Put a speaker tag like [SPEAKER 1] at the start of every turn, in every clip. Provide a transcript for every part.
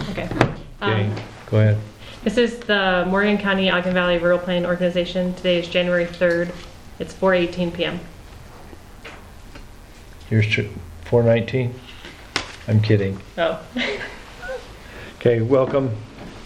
[SPEAKER 1] Okay.
[SPEAKER 2] Okay, go ahead.
[SPEAKER 1] This is the Morgan County Ogden Valley Rural Planning Organization. Today is January 3rd. It's 4:18 p.m.
[SPEAKER 2] Here's 419. I'm kidding.
[SPEAKER 1] Oh.
[SPEAKER 2] Okay, welcome.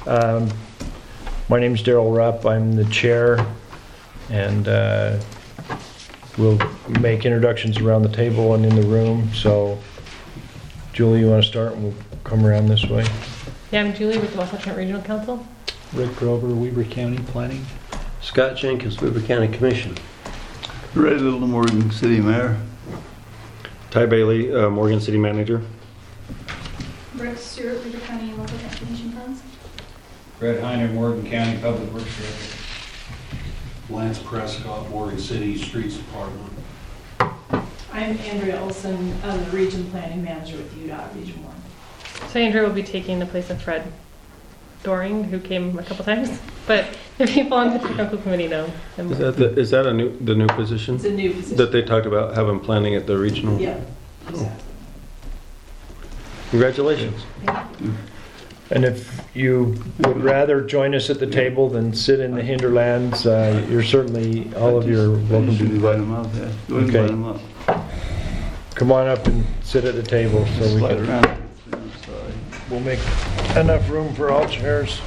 [SPEAKER 2] My name's Daryl Rupp. I'm the chair, and we'll make introductions around the table and in the room. So, Julie, you want to start? And we'll come around this way.
[SPEAKER 1] Yeah, I'm Julie with the Wasatch Front Regional Council.
[SPEAKER 3] Rick Grover, Weber County Planning.
[SPEAKER 4] Scott Jenkins, Weber County Commission.
[SPEAKER 5] Ray Little, Morgan City Mayor.
[SPEAKER 6] Ty Bailey, Morgan City Manager.
[SPEAKER 7] Brooke Stewart, Weber County Local Transportation Funds.
[SPEAKER 3] Brett Heiner, Morgan County Public Works Director.
[SPEAKER 8] Lance Prescott, Morgan City Streets Department.
[SPEAKER 9] I'm Andrea Olson, the Region Planning Manager with UDOT Region 1.
[SPEAKER 1] So Andrew will be taking the place of Fred Doring, who came a couple times. But the people on the technical committee know him.
[SPEAKER 6] Is that the new position?
[SPEAKER 9] It's a new position.
[SPEAKER 6] That they talked about having planning at the regional?
[SPEAKER 9] Yeah, exactly.
[SPEAKER 6] Congratulations.
[SPEAKER 2] And if you would rather join us at the table than sit in the hinterlands, you're certainly, all of you are welcome to do
[SPEAKER 5] Invite
[SPEAKER 2] that.
[SPEAKER 5] them up there. Go
[SPEAKER 2] Okay.
[SPEAKER 5] invite them up.
[SPEAKER 2] Come on up and sit at the table so we
[SPEAKER 5] Slide
[SPEAKER 2] can,
[SPEAKER 5] around. I'm sorry.
[SPEAKER 2] we'll make enough room for all chairs.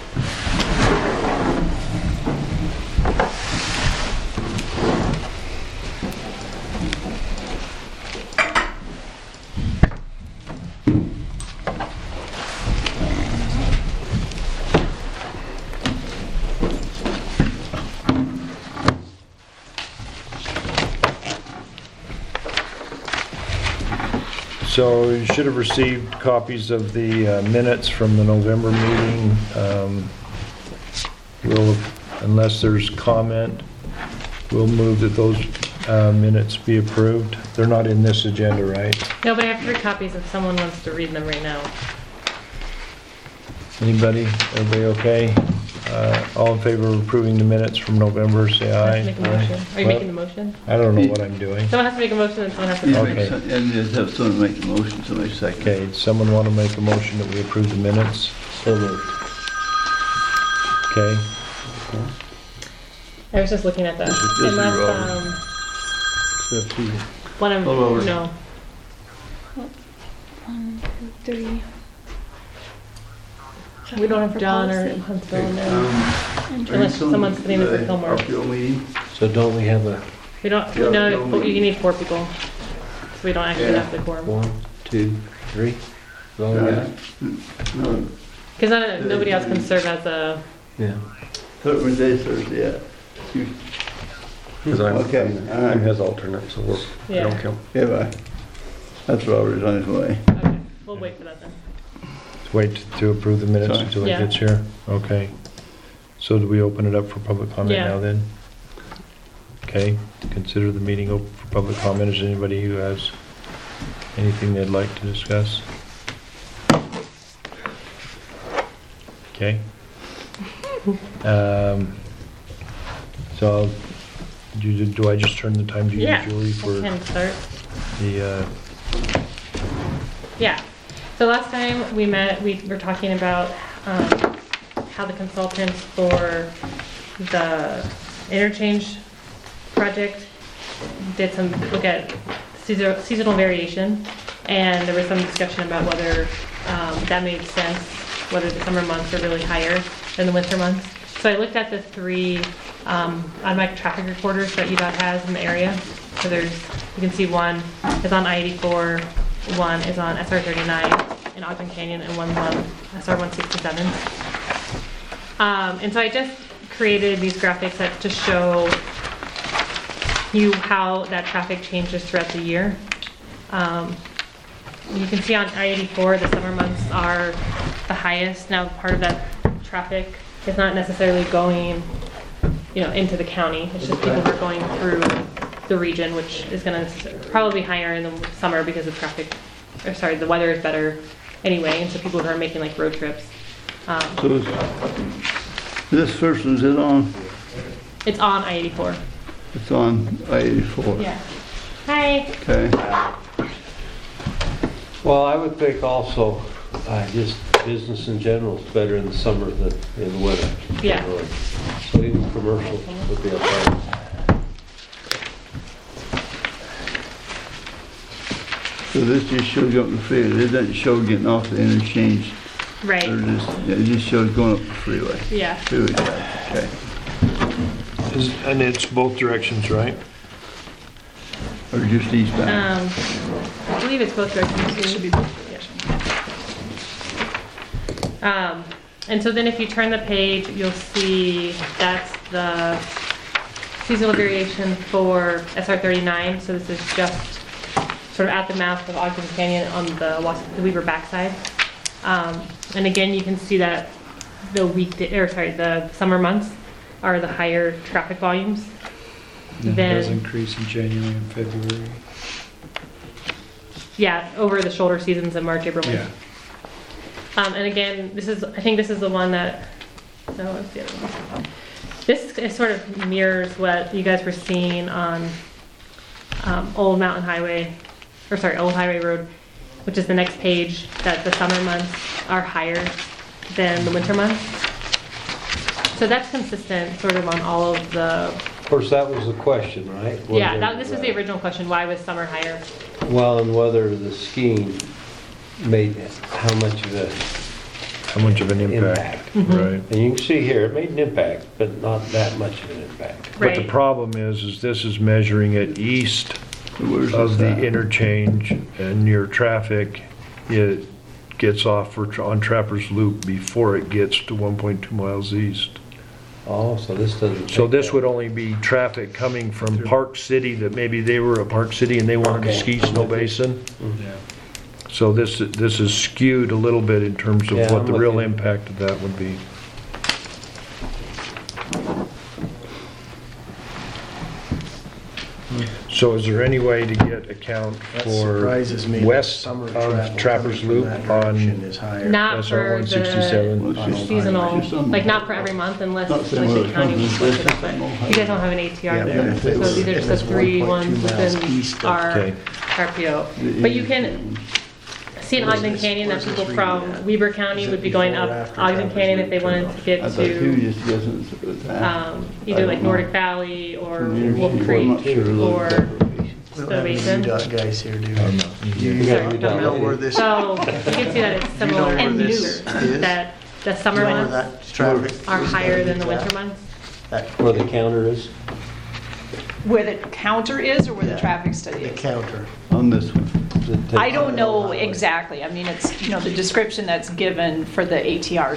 [SPEAKER 2] So you should have received copies of the minutes from the November meeting. Unless there's comment, we'll move that those minutes be approved. They're not in this agenda, right?
[SPEAKER 1] No, but I have 3 copies if someone wants to read them right now.
[SPEAKER 2] Anybody? Everybody okay? All in favor of approving the minutes from November, say
[SPEAKER 1] I
[SPEAKER 2] aye.
[SPEAKER 1] have to make a motion. Are you
[SPEAKER 2] What?
[SPEAKER 1] making the motion?
[SPEAKER 2] I don't know what I'm doing.
[SPEAKER 1] Someone has to make a motion and someone has to
[SPEAKER 5] You
[SPEAKER 1] second.
[SPEAKER 5] make
[SPEAKER 2] Okay.
[SPEAKER 5] some- And you have someone make the motion, somebody second.
[SPEAKER 2] Okay, does someone want to make a motion that we approve the minutes?
[SPEAKER 4] So moved.
[SPEAKER 2] Okay,
[SPEAKER 1] I was just looking at that.
[SPEAKER 5] This is
[SPEAKER 1] Unless,
[SPEAKER 5] Robert.
[SPEAKER 4] Except you.
[SPEAKER 1] one of,
[SPEAKER 5] Hold over.
[SPEAKER 1] no.
[SPEAKER 7] 1, 2, 3.
[SPEAKER 1] We don't have John or Huntsville in there.
[SPEAKER 5] Unless
[SPEAKER 1] Unless someone's sitting in for Fillmore.
[SPEAKER 5] RPO meeting.
[SPEAKER 4] So don't we have a
[SPEAKER 1] We don't,
[SPEAKER 5] Yeah,
[SPEAKER 1] no,
[SPEAKER 5] no,
[SPEAKER 1] you need 4 people. So we don't actually
[SPEAKER 5] Yeah.
[SPEAKER 1] have the quorum.
[SPEAKER 4] 1, 2, 3? Is all we got?
[SPEAKER 5] No,
[SPEAKER 1] Because nobody else can serve as a,
[SPEAKER 4] Yeah.
[SPEAKER 5] Thursday, yeah. You-
[SPEAKER 6] Because
[SPEAKER 5] Okay, all right.
[SPEAKER 6] I'm his alternate, so I
[SPEAKER 1] Yeah.
[SPEAKER 6] don't count.
[SPEAKER 5] Yeah, bye. That's Robert's on his way.
[SPEAKER 1] okay, we'll wait for that then.
[SPEAKER 2] let's wait to approve the minutes
[SPEAKER 5] Sorry.
[SPEAKER 2] until he
[SPEAKER 1] Yeah.
[SPEAKER 2] gets here. Okay. So do we open it up for public comment
[SPEAKER 1] Yeah.
[SPEAKER 2] now then? Okay, consider the meeting open for public comment. Is there anybody who has anything they'd like to discuss? Okay. So, do I just turn the time to you,
[SPEAKER 1] Yeah,
[SPEAKER 2] Julie,
[SPEAKER 1] I
[SPEAKER 2] for
[SPEAKER 1] can start.
[SPEAKER 2] the,
[SPEAKER 1] Yeah. So last time we met, we were talking about how the consultants for the interchange project did some look at seasonal variation, and there was some discussion about whether that made sense, whether the summer months are really higher than the winter months. So I looked at the 3 automatic traffic recorders that UDOT has in the area. So you can see one is on I-84, one is on SR-39 in Ogden Canyon, and one's on SR-167. And so I just created these graphics that just show you how that traffic changes throughout the year. You can see on I-84 the summer months are the highest. Now part of that traffic is not necessarily going into the county. It's just people who are going through the region, which is going to probably be higher in the summer because of the weather is better anyway, and so people who are making like road trips.
[SPEAKER 5] So this first one's it on?
[SPEAKER 1] It's on I-84.
[SPEAKER 5] It's on I-84.
[SPEAKER 1] Yeah. Hi.
[SPEAKER 5] Okay.
[SPEAKER 4] Well, I would think also, just business in general is better in the summer than in the winter.
[SPEAKER 1] Yeah.
[SPEAKER 4] generally. So even commercial would be a problem.
[SPEAKER 5] So this just shows you up the freeway, it doesn't show getting off the interchange,
[SPEAKER 1] Right,
[SPEAKER 5] or just, yeah, it just shows going up the freeway.
[SPEAKER 1] yeah.
[SPEAKER 5] Freeway traffic, okay.
[SPEAKER 2] And it's both directions, right?
[SPEAKER 5] Or just eastbound.
[SPEAKER 1] I believe it's both directions. It should be both directions. And so then if you turn the page, you'll see that's the seasonal variation for SR 39. So this is just sort of at the mouth of Ogden Canyon on the Weaver backside. And again, you can see that the summer months are the higher traffic volumes.
[SPEAKER 3] It does
[SPEAKER 1] Then,
[SPEAKER 3] increase in January and February.
[SPEAKER 1] yeah, over the shoulder seasons in March, April, May.
[SPEAKER 3] Yeah.
[SPEAKER 1] And again, I think this is the one that, no, it's the other one. This is sort of mirrors what you guys were seeing on Old Highway Road, which is the next page, that the summer months are higher than the winter months. So that's consistent sort of on all of the,
[SPEAKER 4] Of course, that was the question, right?
[SPEAKER 1] this was the original question, why was summer higher?
[SPEAKER 4] Well, and whether the skiing made how much of
[SPEAKER 2] How much of an impact?
[SPEAKER 4] impact.
[SPEAKER 1] Mm-hmm.
[SPEAKER 2] Right.
[SPEAKER 4] And you can see here, it made an impact, but not that much of an impact.
[SPEAKER 2] But the
[SPEAKER 1] Right.
[SPEAKER 2] problem is this is measuring it east
[SPEAKER 5] So where's
[SPEAKER 2] of
[SPEAKER 5] this
[SPEAKER 2] the
[SPEAKER 5] at?
[SPEAKER 2] interchange, and your traffic, it gets off on Trappers Loop before it gets to 1.2 miles east.
[SPEAKER 4] Oh, so this doesn't.
[SPEAKER 2] So
[SPEAKER 4] take
[SPEAKER 2] this
[SPEAKER 4] that.
[SPEAKER 2] would only be traffic coming from Park City, that maybe they were at Park City and they wanted to
[SPEAKER 4] Okay.
[SPEAKER 2] ski Snow Basin.
[SPEAKER 3] Yeah.
[SPEAKER 2] So this is skewed a little bit in terms of
[SPEAKER 4] Yeah,
[SPEAKER 2] what
[SPEAKER 4] I'm
[SPEAKER 2] the
[SPEAKER 4] with
[SPEAKER 2] real
[SPEAKER 4] you.
[SPEAKER 2] impact of that would be. So is there any way to get account
[SPEAKER 10] That
[SPEAKER 2] for
[SPEAKER 10] surprises me that
[SPEAKER 2] west
[SPEAKER 10] summer
[SPEAKER 2] of
[SPEAKER 10] travel
[SPEAKER 2] Trappers
[SPEAKER 10] coming
[SPEAKER 2] Loop
[SPEAKER 10] from that direction
[SPEAKER 2] on
[SPEAKER 10] is higher.
[SPEAKER 1] Not
[SPEAKER 2] SR
[SPEAKER 1] for
[SPEAKER 2] 167?
[SPEAKER 1] the seasonal,
[SPEAKER 5] Just on-
[SPEAKER 1] like not for every month unless
[SPEAKER 5] Not saying
[SPEAKER 1] like
[SPEAKER 5] where
[SPEAKER 1] the
[SPEAKER 5] it
[SPEAKER 1] county
[SPEAKER 5] comes
[SPEAKER 1] was
[SPEAKER 5] from,
[SPEAKER 1] listed,
[SPEAKER 5] it's
[SPEAKER 1] but
[SPEAKER 5] just on
[SPEAKER 1] you guys don't have an ATR
[SPEAKER 10] Yeah,
[SPEAKER 1] there.
[SPEAKER 10] but if it
[SPEAKER 1] So
[SPEAKER 10] was-
[SPEAKER 1] these are
[SPEAKER 10] if
[SPEAKER 1] just the
[SPEAKER 10] it's
[SPEAKER 1] 3
[SPEAKER 10] 1.2
[SPEAKER 1] ones
[SPEAKER 10] miles
[SPEAKER 1] within
[SPEAKER 10] east of-
[SPEAKER 1] our
[SPEAKER 2] Okay.
[SPEAKER 1] RPO. But you can see in Ogden Canyon that people from Weber County would be going up Ogden Canyon if they wanted to get
[SPEAKER 5] I thought you were
[SPEAKER 1] to
[SPEAKER 5] just guessing it was that.
[SPEAKER 1] either like Nordic Valley or
[SPEAKER 5] From the
[SPEAKER 1] Wolf
[SPEAKER 5] interchange, I'm not
[SPEAKER 1] Creek
[SPEAKER 5] sure those
[SPEAKER 1] or
[SPEAKER 5] properties.
[SPEAKER 10] We don't
[SPEAKER 1] Snow
[SPEAKER 10] have any
[SPEAKER 1] Basin.
[SPEAKER 10] UDOT guys here, do we?
[SPEAKER 4] You
[SPEAKER 1] Sorry,
[SPEAKER 4] got
[SPEAKER 1] no,
[SPEAKER 10] know where this,
[SPEAKER 1] So you can see that it's similar
[SPEAKER 10] where
[SPEAKER 1] and
[SPEAKER 10] this
[SPEAKER 1] newer,
[SPEAKER 10] is?
[SPEAKER 1] that the summer
[SPEAKER 10] you know where
[SPEAKER 1] months
[SPEAKER 10] that traffic
[SPEAKER 1] are
[SPEAKER 10] is
[SPEAKER 1] higher
[SPEAKER 10] gonna
[SPEAKER 1] than the
[SPEAKER 10] be
[SPEAKER 1] winter
[SPEAKER 10] at?
[SPEAKER 1] months.
[SPEAKER 10] That-
[SPEAKER 4] Where the counter is?
[SPEAKER 9] Where the counter is or where the
[SPEAKER 10] Yeah.
[SPEAKER 9] traffic study
[SPEAKER 10] The
[SPEAKER 9] is?
[SPEAKER 10] counter.
[SPEAKER 5] On this one.
[SPEAKER 9] I don't know exactly. I mean, it's, the description that's given for the ATRs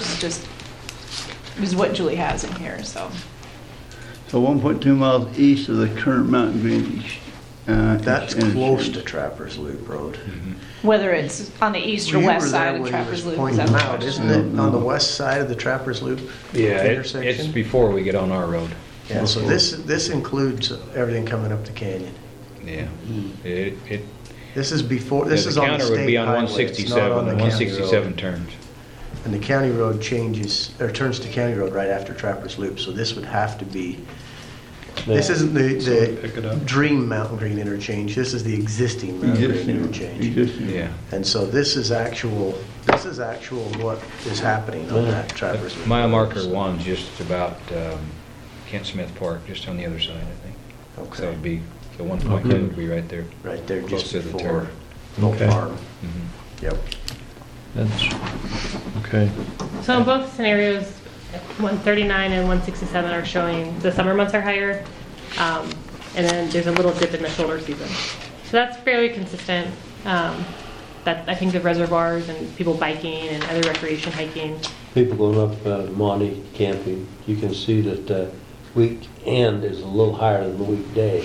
[SPEAKER 9] is what Julie has in here, so.
[SPEAKER 5] So 1.2 miles east of the current Mountain Green.
[SPEAKER 10] That's close to Trappers Loop Road.
[SPEAKER 9] Whether it's on the east or
[SPEAKER 10] Well, you
[SPEAKER 9] west
[SPEAKER 10] were
[SPEAKER 9] side
[SPEAKER 10] there
[SPEAKER 9] of
[SPEAKER 10] when he
[SPEAKER 9] Trappers
[SPEAKER 10] was
[SPEAKER 9] Loop. is
[SPEAKER 10] pointing
[SPEAKER 9] that
[SPEAKER 10] them
[SPEAKER 9] the
[SPEAKER 10] out,
[SPEAKER 9] question?
[SPEAKER 10] isn't it? On the west side of the Trappers Loop
[SPEAKER 11] Yeah, it's
[SPEAKER 10] intersection?
[SPEAKER 11] before we get on our road.
[SPEAKER 10] Yeah, so this includes everything coming up the canyon.
[SPEAKER 11] Yeah. It,
[SPEAKER 10] This is before, this
[SPEAKER 11] the
[SPEAKER 10] is on the
[SPEAKER 11] counter would
[SPEAKER 10] state
[SPEAKER 11] be on
[SPEAKER 10] highway. It's not
[SPEAKER 11] 167,
[SPEAKER 10] on the county
[SPEAKER 11] 167
[SPEAKER 10] road.
[SPEAKER 11] turns.
[SPEAKER 10] And the county road changes, or turns to county road right after Trappers Loop, so this would have to be, this isn't
[SPEAKER 3] pick it
[SPEAKER 10] the
[SPEAKER 3] up.
[SPEAKER 10] dream Mountain Green interchange, this is the existing Mountain Green
[SPEAKER 5] Existing,
[SPEAKER 10] interchange.
[SPEAKER 5] existing.
[SPEAKER 11] Yeah.
[SPEAKER 10] And so this is actual what is happening on that Trappers Loop.
[SPEAKER 11] Mile
[SPEAKER 10] Road,
[SPEAKER 11] marker
[SPEAKER 10] so-
[SPEAKER 11] one's just about Kent Smith Park, just on the other side, I think. So
[SPEAKER 10] Okay,
[SPEAKER 11] it'd be, the 1.2 would be right there.
[SPEAKER 10] right there
[SPEAKER 11] Close
[SPEAKER 10] just
[SPEAKER 11] to the
[SPEAKER 10] before
[SPEAKER 11] turn.
[SPEAKER 10] Oak
[SPEAKER 2] Okay.
[SPEAKER 10] Farm.
[SPEAKER 11] Mhm.
[SPEAKER 10] Yep.
[SPEAKER 2] That's, okay.
[SPEAKER 1] So in both scenarios, 139 and 167 are showing the summer months are higher, and then there's a little dip in the shoulder season. So that's fairly consistent. That I think of reservoirs and people biking and other recreation hiking.
[SPEAKER 4] People going up Monty camping, you can see that weekend is a little higher than the weekday.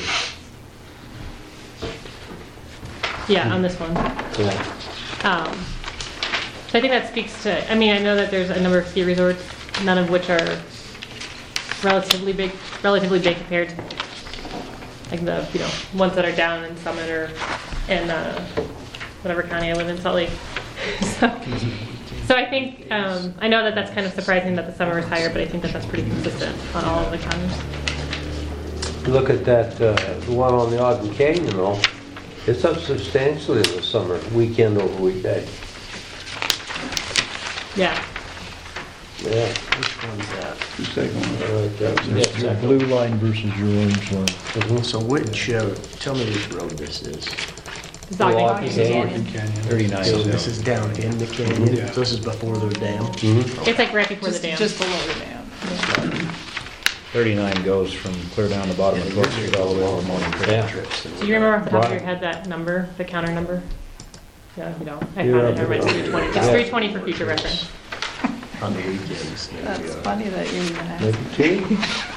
[SPEAKER 1] Yeah, on this one.
[SPEAKER 4] Yeah.
[SPEAKER 1] So I think that speaks to, I mean, I know that there's a number of ski resorts, none of which are relatively big compared to like the, ones that are down in Summit or in whatever county I live in, Salt Lake. So I think, I know that that's kind of surprising that the summer is higher, but I think that that's pretty consistent on all of the counties.
[SPEAKER 4] Look at that, the one on the Ogden Canyon though, it's up substantially in the summer, weekend over weekday.
[SPEAKER 1] Yeah.
[SPEAKER 4] Yeah,
[SPEAKER 10] Which one's that?
[SPEAKER 5] The second one.
[SPEAKER 4] right there.
[SPEAKER 2] There's the
[SPEAKER 4] Yeah,
[SPEAKER 2] blue line versus your orange one.
[SPEAKER 4] Mhm.
[SPEAKER 10] So tell me which road this is.
[SPEAKER 9] Zogby
[SPEAKER 4] Canyon.
[SPEAKER 9] Canyon.
[SPEAKER 11] 39.
[SPEAKER 10] So this is down in the canyon, so this is before their dam?
[SPEAKER 4] Mhm.
[SPEAKER 1] It's like right before the dam.
[SPEAKER 9] Just below the dam.
[SPEAKER 11] 39 goes from clear down the bottom of Court Street all the way over Morning Creek.
[SPEAKER 4] Yeah.
[SPEAKER 1] Do you remember off the top of your head that number, the counter number? Yeah, you don't. I found it, never mind, it's 320. It's 320 for future reference.
[SPEAKER 10] On the weekends. there you
[SPEAKER 9] That's
[SPEAKER 10] go.
[SPEAKER 9] funny that you even asked.
[SPEAKER 4] Maybe two.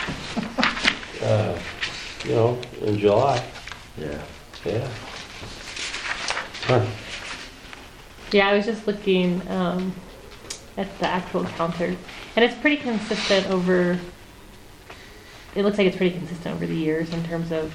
[SPEAKER 4] You know, in July,
[SPEAKER 10] Yeah.
[SPEAKER 4] yeah. Huh.
[SPEAKER 1] Yeah, I was just looking at the actual counter, and it's pretty consistent over, it looks like it's pretty consistent over the years in terms of,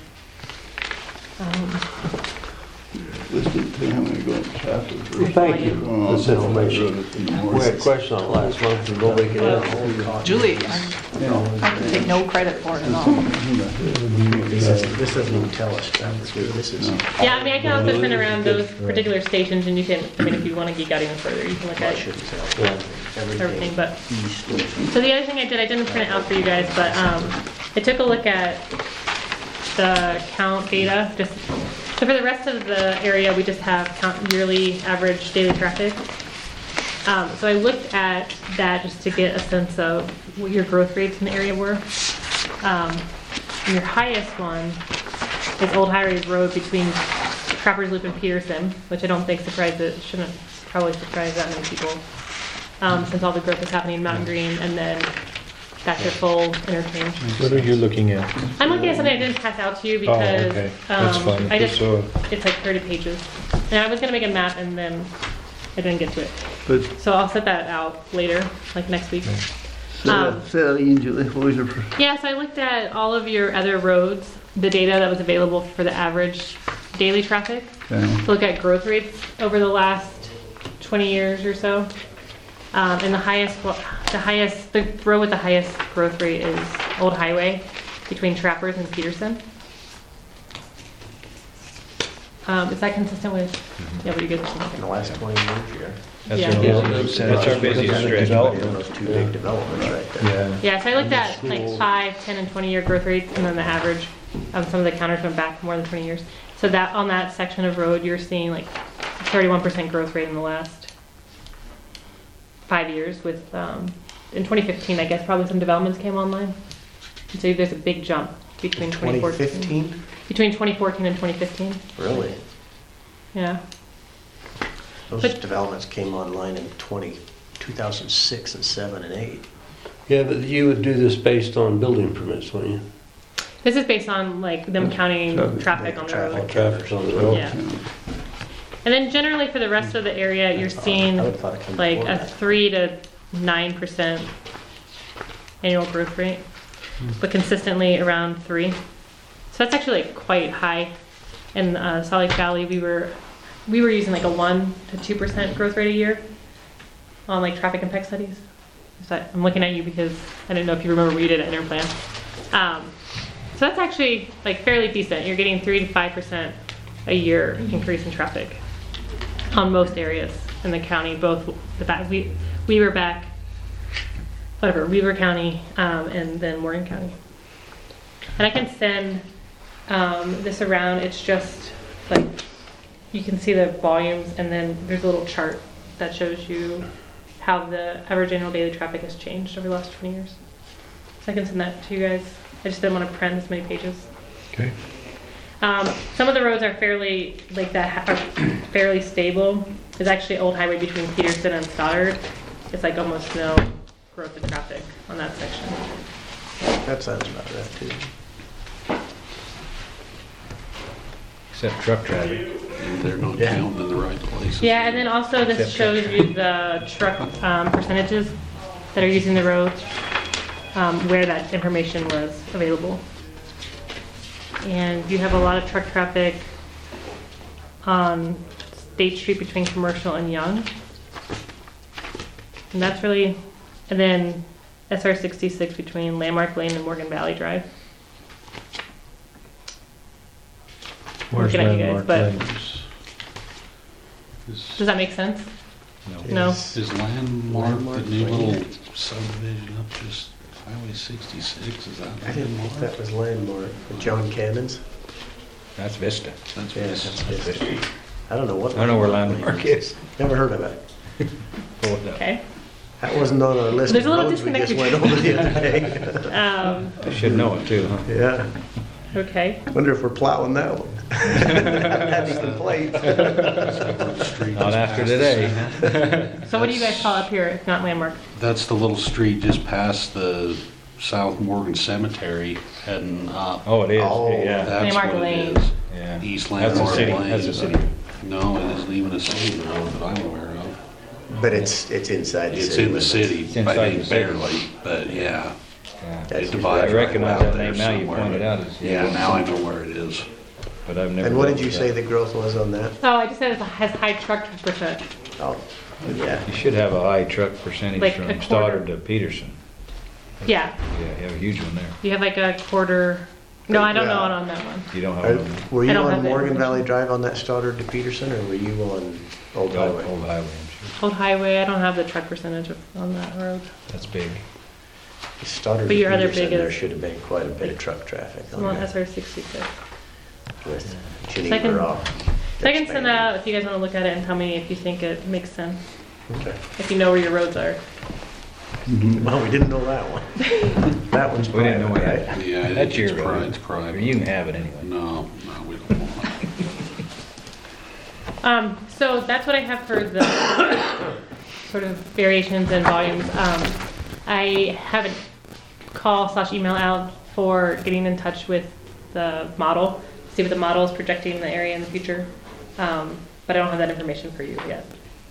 [SPEAKER 5] This didn't tell you how many go in traffic.
[SPEAKER 4] Well, thank you
[SPEAKER 5] Oh,
[SPEAKER 4] for this information.
[SPEAKER 5] in the
[SPEAKER 4] We
[SPEAKER 5] morning.
[SPEAKER 4] had a question on it last month and nobody could answer.
[SPEAKER 9] Julie, I can take no credit for it at all.
[SPEAKER 10] This doesn't even tell us traffic, this is.
[SPEAKER 1] yeah, I mean, I can also turn around those particular stations, and you can, I mean, if you want to geek out even further, you can look
[SPEAKER 10] I
[SPEAKER 1] at
[SPEAKER 10] shouldn't tell.
[SPEAKER 4] Yeah.
[SPEAKER 1] everything, but.
[SPEAKER 10] East.
[SPEAKER 1] So the other thing I didn't print it out for you guys, but I took a look at the count data. So for the rest of the area, we just have count yearly average daily traffic. So I looked at that just to get a sense of what your growth rates in the area were. And your highest one is Old Highway Road between Trappers Loop and Peterson, which I don't think shouldn't probably surprise that many people, since all the growth is happening in Mountain Green, and then that's your full interchange.
[SPEAKER 2] What are you looking at?
[SPEAKER 1] I'm looking at something I didn't pass out to you
[SPEAKER 2] Oh,
[SPEAKER 1] because
[SPEAKER 2] okay, that's fine.
[SPEAKER 1] I just,
[SPEAKER 2] So,
[SPEAKER 1] it's like 30 pages. And I was gonna make a map and then I didn't get to it.
[SPEAKER 5] But
[SPEAKER 1] So I'll set that out later, like next week.
[SPEAKER 5] say that again, Julie, what was your,
[SPEAKER 1] Yeah, so I looked at all of your other roads, the data that was available for the average daily traffic.
[SPEAKER 5] okay.
[SPEAKER 1] To look at growth rates over the last 20 years or so. And the road with the highest growth rate is Old Highway between Trappers and Peterson. Is that consistent with, yeah, what you guys are
[SPEAKER 10] In
[SPEAKER 1] thinking?
[SPEAKER 10] the last 20 years here.
[SPEAKER 11] That's
[SPEAKER 1] Yeah.
[SPEAKER 11] our
[SPEAKER 4] Yeah.
[SPEAKER 11] busiest, that's our busiest stretch.
[SPEAKER 10] Those two big developments right there.
[SPEAKER 2] yeah.
[SPEAKER 1] Yeah, so I looked at like 5, 10, and 20-year growth rates, and then the average. Some of the counters went back more than 20 years. So that, on that section of road, you're seeing like 31% growth rate in the last 5 years with, in 2015, I guess probably some developments came online. And so there's a big jump between 2014.
[SPEAKER 10] 2015?
[SPEAKER 1] Between 2014 and 2015,
[SPEAKER 10] Really?
[SPEAKER 1] yeah.
[SPEAKER 10] Those
[SPEAKER 1] But-
[SPEAKER 10] developments came online in 2006 and 7 and 8.
[SPEAKER 4] Yeah, but you would do this based on building permits, wouldn't you?
[SPEAKER 1] This is based on like them counting traffic on the road.
[SPEAKER 4] Traffic's on the road.
[SPEAKER 1] Yeah. And then generally for the rest of the area, you're seeing
[SPEAKER 10] I would've thought it came
[SPEAKER 1] like
[SPEAKER 10] before
[SPEAKER 1] a
[SPEAKER 10] that.
[SPEAKER 1] 3 to 9% annual growth rate, but consistently around 3. So that's actually like quite high. In Salt Lake Valley, we were using like a 1 to 2% growth rate a year on like traffic impact studies. So I'm looking at you because I didn't know if you remember what you did at Interplan. So that's actually like fairly decent. You're getting 3 to 5% a year increase in traffic on most areas in the county, both the back, Weaver County, and then Morgan County. And I can send this around. It's just like, you can see the volumes, and then there's a little chart that shows you how the average annual daily traffic has changed over the last 20 years. So I can send that to you guys. I just didn't want to print as many pages.
[SPEAKER 2] Okay.
[SPEAKER 1] Some of the roads are fairly, like that, are fairly stable. There's actually Old Highway between Peterson and Stoddard. It's like almost no growth in traffic on that section.
[SPEAKER 10] That sounds about right, too.
[SPEAKER 11] Except truck traffic.
[SPEAKER 8] They're not counting in the right places.
[SPEAKER 1] Yeah, and then also this shows you the truck percentages that are using the roads, where that information was available. And you have a lot of truck traffic on State Street between Commercial and Young. And that's really, and then SR 66 between Landmark Lane and Morgan Valley Drive.
[SPEAKER 2] Where's
[SPEAKER 1] Looking at you guys,
[SPEAKER 2] Landmark
[SPEAKER 1] but-
[SPEAKER 2] Lane?
[SPEAKER 1] Does that make sense? No.
[SPEAKER 8] Is Landmark the new little subdivision up just Highway 66? Is that
[SPEAKER 10] I didn't think that
[SPEAKER 8] Landmark?
[SPEAKER 10] was Landmark. John Cannon's?
[SPEAKER 11] That's Vista.
[SPEAKER 8] That's
[SPEAKER 10] Yeah,
[SPEAKER 8] Vista.
[SPEAKER 10] that's Vista. I don't know what.
[SPEAKER 11] I don't know where Landmark is.
[SPEAKER 10] Never heard of it.
[SPEAKER 11] Pull it up.
[SPEAKER 1] Okay.
[SPEAKER 10] That wasn't on our list
[SPEAKER 1] There's
[SPEAKER 10] of
[SPEAKER 1] a little
[SPEAKER 10] roads we just
[SPEAKER 1] disconnect
[SPEAKER 10] went over the other day.
[SPEAKER 11] I should know it too, huh?
[SPEAKER 10] Yeah,
[SPEAKER 1] Okay.
[SPEAKER 10] wonder if we're plowing that one. Haven't even played.
[SPEAKER 11] Not after today.
[SPEAKER 1] So what do you guys call up here, if not Landmark?
[SPEAKER 8] That's the little street just past the South Morgan Cemetery heading up.
[SPEAKER 11] Oh, it is,
[SPEAKER 10] Oh.
[SPEAKER 11] yeah.
[SPEAKER 8] That's
[SPEAKER 1] Landmark
[SPEAKER 8] what
[SPEAKER 1] Lane.
[SPEAKER 8] it is.
[SPEAKER 11] Yeah.
[SPEAKER 8] East
[SPEAKER 11] That's a
[SPEAKER 8] Landmark
[SPEAKER 11] city,
[SPEAKER 8] Lane.
[SPEAKER 11] that's a city.
[SPEAKER 8] No, it isn't even a city road that I'm aware of.
[SPEAKER 10] But it's inside the
[SPEAKER 8] It's
[SPEAKER 10] city
[SPEAKER 8] in the
[SPEAKER 10] limits.
[SPEAKER 8] city,
[SPEAKER 11] It's
[SPEAKER 8] I
[SPEAKER 11] inside
[SPEAKER 8] think
[SPEAKER 11] the city.
[SPEAKER 8] barely, but yeah.
[SPEAKER 11] Yeah.
[SPEAKER 10] That's
[SPEAKER 8] It divides
[SPEAKER 11] I recognize
[SPEAKER 8] right
[SPEAKER 11] that
[SPEAKER 8] out
[SPEAKER 11] name
[SPEAKER 8] there
[SPEAKER 11] now you
[SPEAKER 8] somewhere.
[SPEAKER 11] pointed out. It's-
[SPEAKER 8] Yeah, now I know where it is.
[SPEAKER 11] But I've never.
[SPEAKER 10] And what
[SPEAKER 11] dealt
[SPEAKER 10] did you
[SPEAKER 11] with
[SPEAKER 10] say
[SPEAKER 11] that.
[SPEAKER 10] the growth was on that?
[SPEAKER 1] Oh, I just said it has high truck percent.
[SPEAKER 10] Oh, yeah.
[SPEAKER 11] You should have a high truck percentage
[SPEAKER 1] Like a
[SPEAKER 11] from
[SPEAKER 1] quarter.
[SPEAKER 11] Stoddard to Peterson.
[SPEAKER 1] Yeah,
[SPEAKER 11] Yeah, you have a huge one there.
[SPEAKER 1] you have like a quarter, no, I don't know it on that one.
[SPEAKER 11] You don't have
[SPEAKER 10] Are-
[SPEAKER 11] one.
[SPEAKER 10] Were
[SPEAKER 1] I
[SPEAKER 10] you
[SPEAKER 1] don't have
[SPEAKER 10] on
[SPEAKER 1] that
[SPEAKER 10] Morgan
[SPEAKER 1] information.
[SPEAKER 10] Valley Drive on that Stoddard to Peterson, or were you on Old Highway?
[SPEAKER 11] Old Highway, I'm sure.
[SPEAKER 1] Old Highway, I don't have the truck percentage on that road.
[SPEAKER 11] That's big.
[SPEAKER 10] Stoddard
[SPEAKER 1] But
[SPEAKER 10] to
[SPEAKER 1] your other
[SPEAKER 10] Peterson,
[SPEAKER 1] big
[SPEAKER 10] there
[SPEAKER 1] is-
[SPEAKER 10] should have been quite a bit of truck traffic
[SPEAKER 1] I'm on
[SPEAKER 10] on
[SPEAKER 1] SR 66.
[SPEAKER 10] with
[SPEAKER 1] So I can-
[SPEAKER 10] Geneva Rock.
[SPEAKER 1] So I can send that out if you guys want to look at it and tell me if you think it makes sense,
[SPEAKER 10] Okay.
[SPEAKER 1] if you know where your roads are.
[SPEAKER 10] Well, we didn't know that one. That one's
[SPEAKER 11] We didn't know
[SPEAKER 10] private,
[SPEAKER 11] we had.
[SPEAKER 10] right?
[SPEAKER 8] Yeah,
[SPEAKER 11] That's your
[SPEAKER 8] it's
[SPEAKER 11] road.
[SPEAKER 8] private, it's private.
[SPEAKER 11] You can have it anyway.
[SPEAKER 8] No, we don't want it.
[SPEAKER 1] So that's what I have for the sort of variations and volumes. I have a call/email out for getting in touch with the model, see what the model is projecting in the area in the future. But I don't have that information for you yet.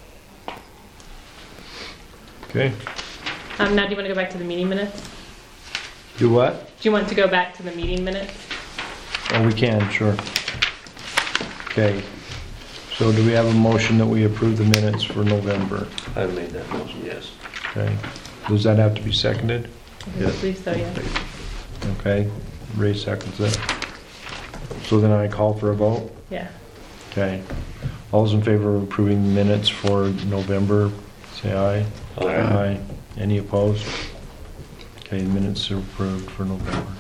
[SPEAKER 2] Okay.
[SPEAKER 1] Now, do you want to go back to the meeting minutes?
[SPEAKER 2] Do what?
[SPEAKER 1] Do you want to go back to the meeting minutes?
[SPEAKER 2] Oh, we can, sure. Okay. So do we have a motion that we approve the minutes for November?
[SPEAKER 4] I made that motion, yes.
[SPEAKER 2] Okay. Does that have to be seconded?
[SPEAKER 1] I believe so, yeah.
[SPEAKER 2] Okay. Ray seconds it. So then I call for a vote?
[SPEAKER 1] Yeah.
[SPEAKER 2] Okay. All those in favor of approving the minutes for November, say aye.
[SPEAKER 4] Aye.
[SPEAKER 2] Any opposed? Okay, the minutes are approved for November.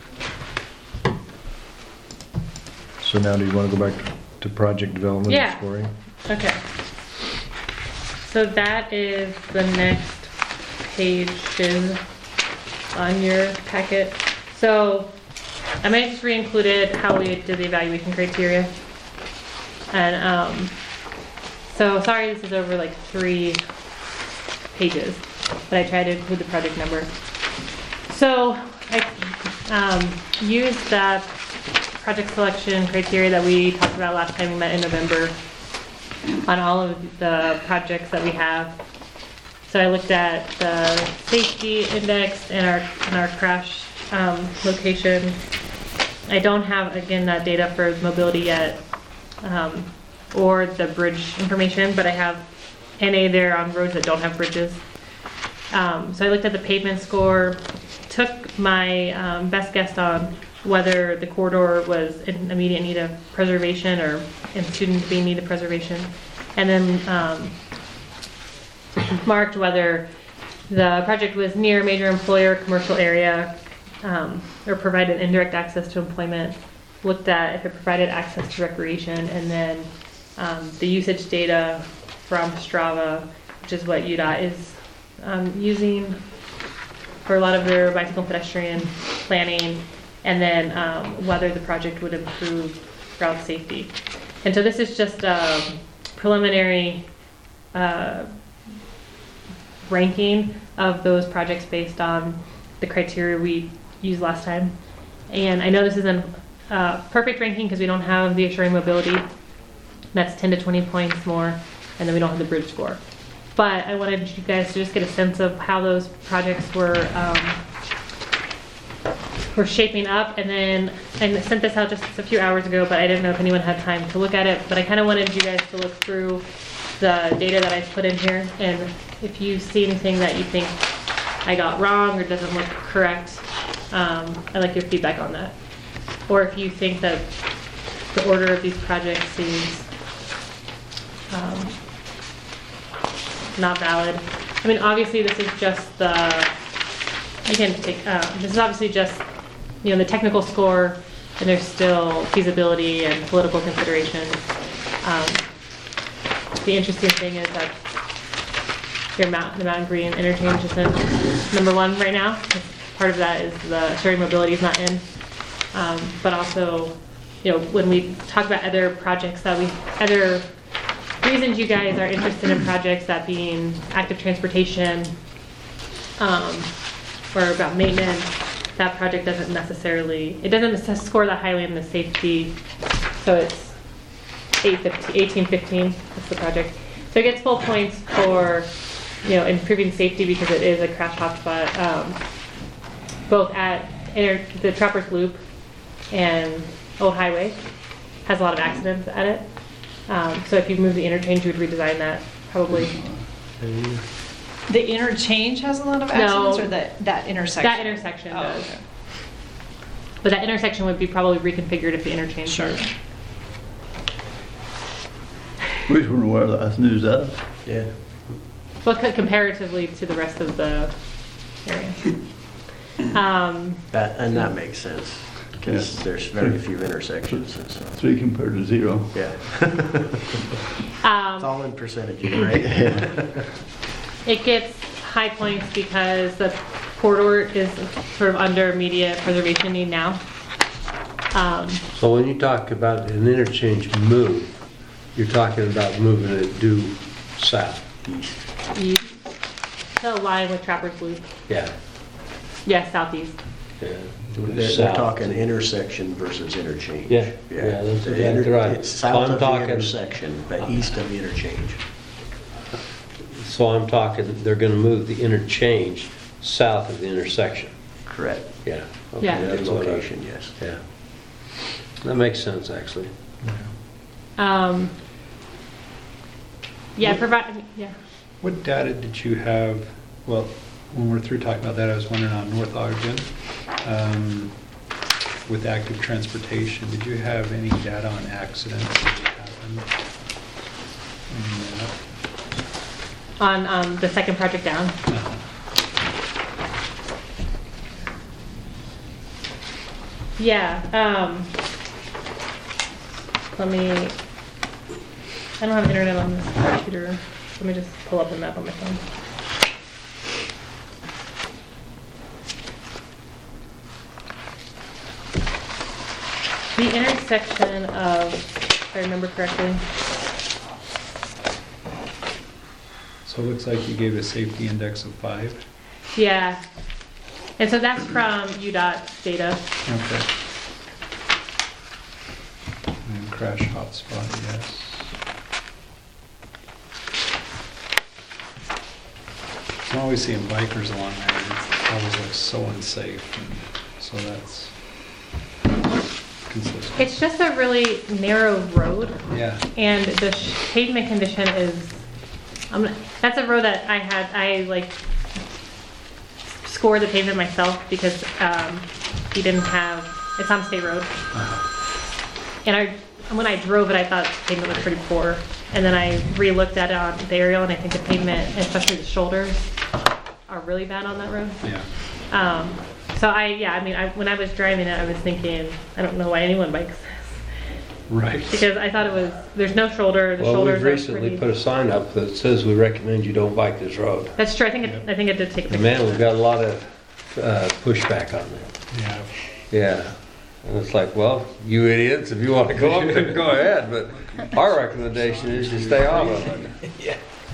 [SPEAKER 2] So now do you want to go back to project development
[SPEAKER 1] Yeah.
[SPEAKER 2] and scoring?
[SPEAKER 1] Okay. So that is the next pages on your packet. So I might just re-included how we did the evaluation criteria. And so sorry this is over like 3 pages, but I tried to include the project number. So I used that project selection criteria that we talked about last time we met in November on all of the projects that we have. So I looked at the safety index and our crash location. I don't have, again, that data for mobility yet, or the bridge information, but I have NA there on roads that don't have bridges. So I looked at the pavement score, took my best guess on whether the corridor was in immediate need of preservation or in student being need of preservation, and then marked whether the project was near a major employer, commercial area, or provided indirect access to employment, looked at if it provided access to recreation, and then the usage data from Strava, which is what UDOT is using for a lot of their bicycle and pedestrian planning, and then whether the project would improve route safety. And so this is just a preliminary ranking of those projects based on the criteria we used last time. And I know this isn't a perfect ranking because we don't have the Assuring Mobility. That's 10 to 20 points more, and then we don't have the bridge score. But I wanted you guys to just get a sense of how those projects were shaping up. And then I sent this out just a few hours ago, but I didn't know if anyone had time to look at it. But I kind of wanted you guys to look through the data that I put in here, and if you see anything that you think I got wrong or doesn't look correct, I'd like your feedback on that. Or if you think that the order of these projects seems not valid. I mean, obviously, this is just this is obviously just, the technical score, and there's still feasibility and political considerations. The interesting thing is that the Mountain Green interchange isn't number one right now. Part of that is the shared mobility is not in. But also, when we talk about other projects other reasons you guys are interested in projects, that being active transportation, or about maintenance, that project doesn't necessarily score that highly in the safety, so it's 1815, that's the project. So it gets full points for, improving safety because it is a crash hotspot, both at the Trappers Loop and Old Highway has a lot of accidents at it. So if you move the interchange, you would redesign that probably.
[SPEAKER 9] The interchange has a lot of accidents, or that intersection?
[SPEAKER 1] That intersection does.
[SPEAKER 9] Okay.
[SPEAKER 1] But that intersection would be probably reconfigured if the interchange.
[SPEAKER 9] Sure.
[SPEAKER 5] We just wonder where that's news at.
[SPEAKER 10] Yeah.
[SPEAKER 1] Well, comparatively to the rest of the area.
[SPEAKER 10] That makes sense, because there's very few intersections. And so.
[SPEAKER 5] 3 compared to 0.
[SPEAKER 10] Yeah. It's all in percentages, right?
[SPEAKER 1] It gets high points because the corridor is sort of under immediate preservation need now.
[SPEAKER 4] So when you talk about an interchange move, you're talking about moving it due south.
[SPEAKER 1] East. To align with Trappers Loop.
[SPEAKER 4] Yeah.
[SPEAKER 1] Yeah, southeast.
[SPEAKER 4] Yeah.
[SPEAKER 10] They're talking intersection versus interchange.
[SPEAKER 4] Yeah, that's
[SPEAKER 10] The
[SPEAKER 4] exactly right.
[SPEAKER 10] It's south
[SPEAKER 4] I'm
[SPEAKER 10] of
[SPEAKER 4] talking-
[SPEAKER 10] the intersection, but east of the interchange.
[SPEAKER 4] So I'm talking, they're gonna move the interchange south of the intersection.
[SPEAKER 10] Correct.
[SPEAKER 4] Yeah. Okay,
[SPEAKER 1] Yeah.
[SPEAKER 4] that's what I-
[SPEAKER 10] Location, yes.
[SPEAKER 4] Yeah. That makes sense, actually.
[SPEAKER 1] Yeah.
[SPEAKER 12] What data did you have, well, when we're through talking about that, I was wondering on North Ogden, with active transportation, did you have any data on accidents that happened?
[SPEAKER 1] On the second project down. Yeah. I don't have internet on this computer. Let me just pull up a map on my phone. The intersection of, if I remember correctly,
[SPEAKER 12] So it looks like you gave a safety index of 5.
[SPEAKER 1] yeah. And so that's from UDOT data.
[SPEAKER 12] Okay. And crash hotspot, yes. I'm always seeing bikers along there, and it always looks so unsafe, and so that's consistent.
[SPEAKER 1] It's just a really narrow road.
[SPEAKER 12] Yeah.
[SPEAKER 1] And the pavement condition is, that's a road that I scored the pavement myself because he didn't have, it's on state road. And when I drove it, I thought the pavement was pretty poor. And then I re-looked at it on the aerial, and I think the pavement, especially the shoulders, are really bad on that road.
[SPEAKER 12] Yeah.
[SPEAKER 1] So when I was driving it, I was thinking, I don't know why anyone bikes this.
[SPEAKER 12] Right.
[SPEAKER 1] Because I thought there's no shoulder, the
[SPEAKER 4] Well,
[SPEAKER 1] shoulders
[SPEAKER 4] we've
[SPEAKER 1] are
[SPEAKER 4] recently
[SPEAKER 1] pretty.
[SPEAKER 4] put a sign up that says we recommend you don't bike this road.
[SPEAKER 1] That's true, I think it did take a picture.
[SPEAKER 4] Man, we've got a lot of pushback on that.
[SPEAKER 12] Yeah.
[SPEAKER 4] Yeah. And it's like, well, you idiots, if you want to go up there, go ahead, but our recommendation is you stay off of it.
[SPEAKER 10] Yeah.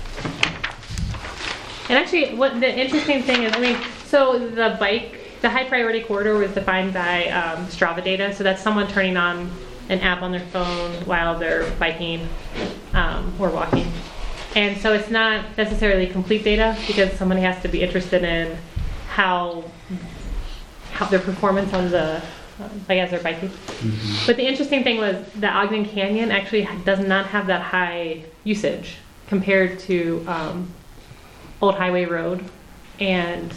[SPEAKER 1] And actually, what the interesting thing is, so the high priority corridor was defined by Strava data. So that's someone turning on an app on their phone while they're biking or walking. And so it's not necessarily complete data because somebody has to be interested in how their performance on the, as they're biking. Mm-hmm. But the interesting thing was that Ogden Canyon actually does not have that high usage compared to Old Highway Road and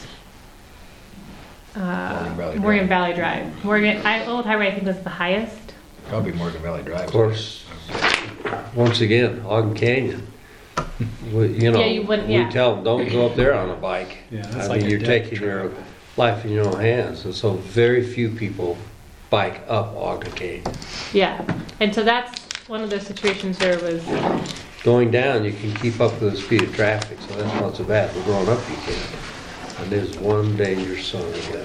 [SPEAKER 1] Morgan Valley Drive. Old Highway I think was the highest.
[SPEAKER 11] Probably Morgan Valley Drive.
[SPEAKER 4] Of course, once again, Ogden Canyon You know,
[SPEAKER 1] Yeah, you wouldn't-
[SPEAKER 4] we
[SPEAKER 1] yeah.
[SPEAKER 4] tell them, don't go up there on a bike.
[SPEAKER 12] Yeah, that's
[SPEAKER 4] I
[SPEAKER 12] like
[SPEAKER 4] mean,
[SPEAKER 12] a
[SPEAKER 4] you're
[SPEAKER 12] death
[SPEAKER 4] taking your
[SPEAKER 12] trap.
[SPEAKER 4] life in your own hands, and so very few people bike up Ogden Canyon.
[SPEAKER 1] Yeah, and so that's one of those situations where it was,
[SPEAKER 4] Going down, you can keep up with the speed of traffic, so that's not so bad, but going up, you can't. And there's one dangerous son of a gun.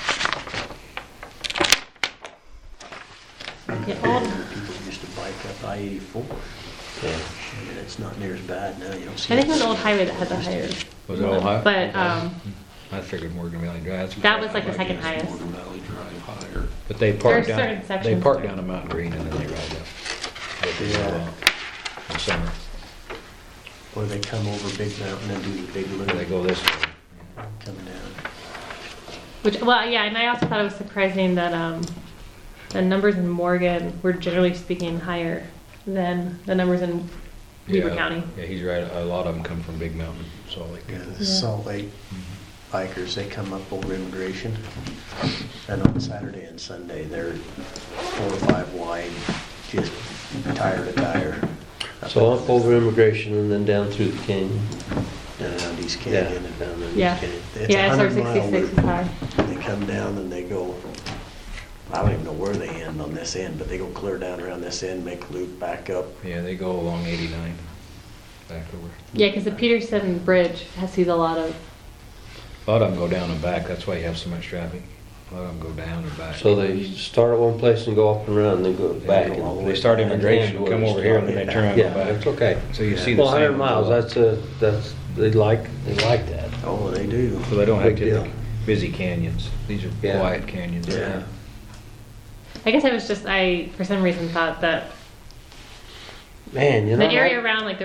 [SPEAKER 1] yeah, all,
[SPEAKER 10] People used to bike up I-84.
[SPEAKER 4] Yeah.
[SPEAKER 10] And it's not near as bad now, you don't see.
[SPEAKER 1] I think it
[SPEAKER 10] it.
[SPEAKER 1] was an old highway that had the higher.
[SPEAKER 11] Was it all high?
[SPEAKER 1] But,
[SPEAKER 11] I figured Morgan Valley Drive.
[SPEAKER 1] that was like the second highest.
[SPEAKER 8] Morgan Valley Drive higher.
[SPEAKER 11] But they
[SPEAKER 1] There are
[SPEAKER 11] park
[SPEAKER 1] certain
[SPEAKER 11] down,
[SPEAKER 1] sections
[SPEAKER 11] they park
[SPEAKER 1] where-
[SPEAKER 11] down a Mountain Green and then they ride up. But they go
[SPEAKER 10] Yeah.
[SPEAKER 11] out in summer,
[SPEAKER 10] Or they come over Big Mountain and do the big loop
[SPEAKER 11] they go this way.
[SPEAKER 10] coming down.
[SPEAKER 1] Which, well, yeah, and I also thought it was surprising that, the numbers in Morgan were generally speaking higher than the numbers in Weaver
[SPEAKER 11] Yeah,
[SPEAKER 1] County.
[SPEAKER 11] Yeah, he's right, a lot of them come from Big Mountain, Salt Lake.
[SPEAKER 10] Yeah, the
[SPEAKER 1] Yeah.
[SPEAKER 10] Salt Lake bikers, they come up over immigration. And on Saturday and Sunday, they're 4 or 5 wide, just tire to tire.
[SPEAKER 4] So up over Immigration and then down through the canyon.
[SPEAKER 10] Down around East
[SPEAKER 4] Yeah,
[SPEAKER 10] Canyon.
[SPEAKER 4] down in
[SPEAKER 1] Yeah.
[SPEAKER 4] East Canyon.
[SPEAKER 10] It's
[SPEAKER 1] Yeah,
[SPEAKER 10] a
[SPEAKER 1] SR
[SPEAKER 10] 100-mile
[SPEAKER 1] 66 is
[SPEAKER 10] loop.
[SPEAKER 1] high.
[SPEAKER 10] They come down and they go, I don't even know where they end on this end, but they go clear down around this end, make a loop back up.
[SPEAKER 11] Yeah, they go along 89, back over.
[SPEAKER 1] Yeah, because the Peterson Bridge sees a lot of,
[SPEAKER 11] A lot of them go down and back, that's why you have so much traffic. A lot of them go down and back.
[SPEAKER 4] So they start at one place and go up and around, and then go back.
[SPEAKER 10] go all the
[SPEAKER 4] and-
[SPEAKER 10] way
[SPEAKER 11] They start
[SPEAKER 10] back.
[SPEAKER 11] immigration, come over here, and then they turn around and
[SPEAKER 4] Yeah,
[SPEAKER 11] go back.
[SPEAKER 4] that's okay.
[SPEAKER 11] So you see the
[SPEAKER 4] Well,
[SPEAKER 11] same.
[SPEAKER 4] 100 miles, that's, they like that.
[SPEAKER 10] Oh, they do.
[SPEAKER 11] So they don't have
[SPEAKER 4] Big deal.
[SPEAKER 11] typical busy canyons. These are
[SPEAKER 4] Yeah.
[SPEAKER 11] quiet canyons.
[SPEAKER 4] Yeah.
[SPEAKER 1] I guess I was just, for some reason thought that
[SPEAKER 4] Man, you know.
[SPEAKER 1] the area around like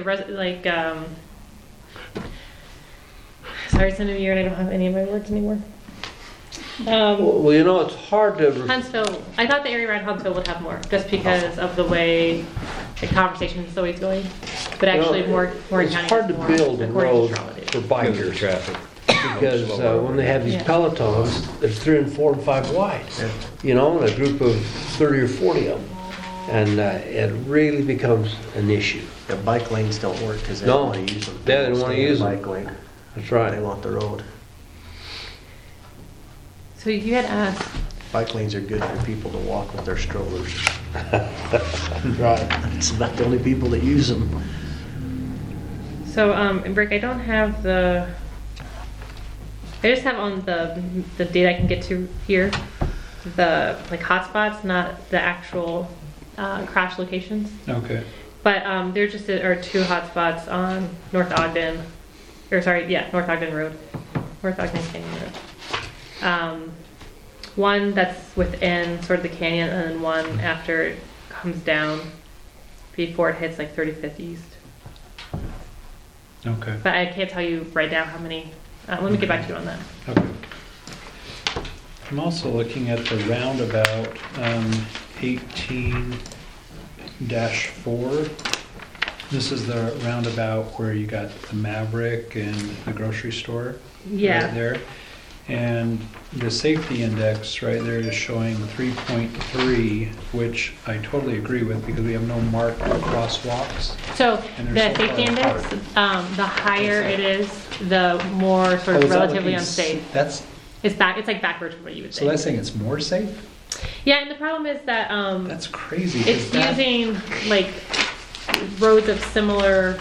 [SPEAKER 1] sorry, it's the new year and I don't have any of my words anymore.
[SPEAKER 4] Well, you know, it's hard to.
[SPEAKER 1] Huntsville, I thought the area around Huntsville would have more, just because of the way the conversation is always going. But actually, Morgan County
[SPEAKER 4] It's
[SPEAKER 1] has
[SPEAKER 4] hard to
[SPEAKER 1] more,
[SPEAKER 4] build a
[SPEAKER 1] according to
[SPEAKER 4] road
[SPEAKER 1] Charlotte.
[SPEAKER 4] for
[SPEAKER 11] Because of the
[SPEAKER 4] bikers,
[SPEAKER 11] traffic.
[SPEAKER 4] because when they have these
[SPEAKER 1] Yeah.
[SPEAKER 4] pelotons, there's 3 and 4 and 5 wide. You know, and a group of 30 or 40 of them. And it really becomes an issue.
[SPEAKER 10] The bike lanes don't work because they
[SPEAKER 4] No.
[SPEAKER 10] don't want to use them.
[SPEAKER 4] Yeah, they don't wanna
[SPEAKER 10] Stay in
[SPEAKER 4] use
[SPEAKER 10] the
[SPEAKER 4] them.
[SPEAKER 10] Bike lane.
[SPEAKER 4] That's
[SPEAKER 10] They
[SPEAKER 4] right.
[SPEAKER 10] want the road.
[SPEAKER 1] So you had asked,
[SPEAKER 10] Bike lanes are good for people to walk with their strollers. Right. It's about the only people that use them.
[SPEAKER 1] so, Rick, I don't have I just have on the data I can get to here, the like hotspots, not the actual crash locations.
[SPEAKER 12] Okay.
[SPEAKER 1] But there just are 2 hotspots on North Ogden, North Ogden Road, North Ogden Canyon Road. One that's within sort of the canyon, and then one after it comes down before it hits like 35th East.
[SPEAKER 12] Okay.
[SPEAKER 1] But I can't tell you right now how many. Let me get back to you on that.
[SPEAKER 12] Okay. I'm also looking at the roundabout, 18-4. This is the roundabout where you got the Maverick and the grocery store.
[SPEAKER 1] Yeah.
[SPEAKER 12] Right there. And the safety index right there is showing 3.3, which I totally agree with because we have no marked crosswalks.
[SPEAKER 1] So
[SPEAKER 12] And
[SPEAKER 1] the
[SPEAKER 12] they're so
[SPEAKER 1] safety
[SPEAKER 12] far
[SPEAKER 1] index, the higher it is, the more sort
[SPEAKER 12] Oh,
[SPEAKER 1] of
[SPEAKER 12] is that
[SPEAKER 1] relatively
[SPEAKER 12] looking
[SPEAKER 1] unsafe.
[SPEAKER 12] That's,
[SPEAKER 1] It's like backwards from what you would
[SPEAKER 12] so
[SPEAKER 1] think.
[SPEAKER 12] that's saying it's more safe?
[SPEAKER 1] Yeah, and the problem is that
[SPEAKER 12] That's crazy.
[SPEAKER 1] it's
[SPEAKER 12] 'cause that-
[SPEAKER 1] using like roads of similar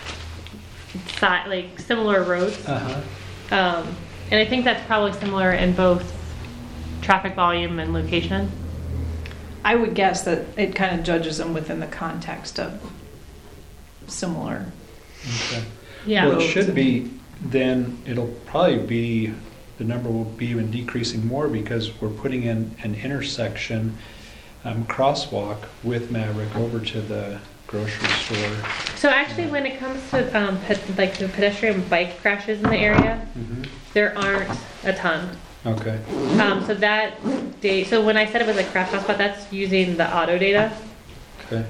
[SPEAKER 1] similar roads.
[SPEAKER 12] Uh-huh.
[SPEAKER 1] And I think that's probably similar in both traffic volume and location.
[SPEAKER 9] I would guess that it kind of judges them within the context of similar.
[SPEAKER 12] Okay.
[SPEAKER 1] Yeah.
[SPEAKER 12] Well, it should be, then it'll probably be, the number will be even decreasing more because we're putting in an intersection crosswalk with Maverick over to the grocery store.
[SPEAKER 1] So actually, when it comes to like the pedestrian bike crashes in the area, there aren't a ton.
[SPEAKER 12] Okay.
[SPEAKER 1] So so when I said it was a crash hotspot, that's using the auto data.
[SPEAKER 12] Okay.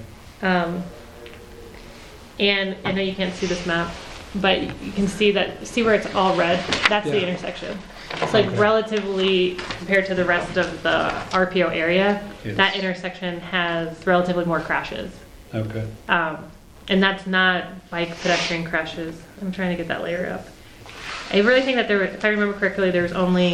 [SPEAKER 1] And I know you can't see this map, but you can see where it's all red? That's the
[SPEAKER 12] Yeah.
[SPEAKER 1] intersection. It's like
[SPEAKER 12] Okay.
[SPEAKER 1] relatively, compared to the rest of the RPO area,
[SPEAKER 12] Yes.
[SPEAKER 1] that intersection has relatively more crashes.
[SPEAKER 12] Okay.
[SPEAKER 1] And that's not bike pedestrian crashes. I'm trying to get that layer up. I really think that if I remember correctly, there's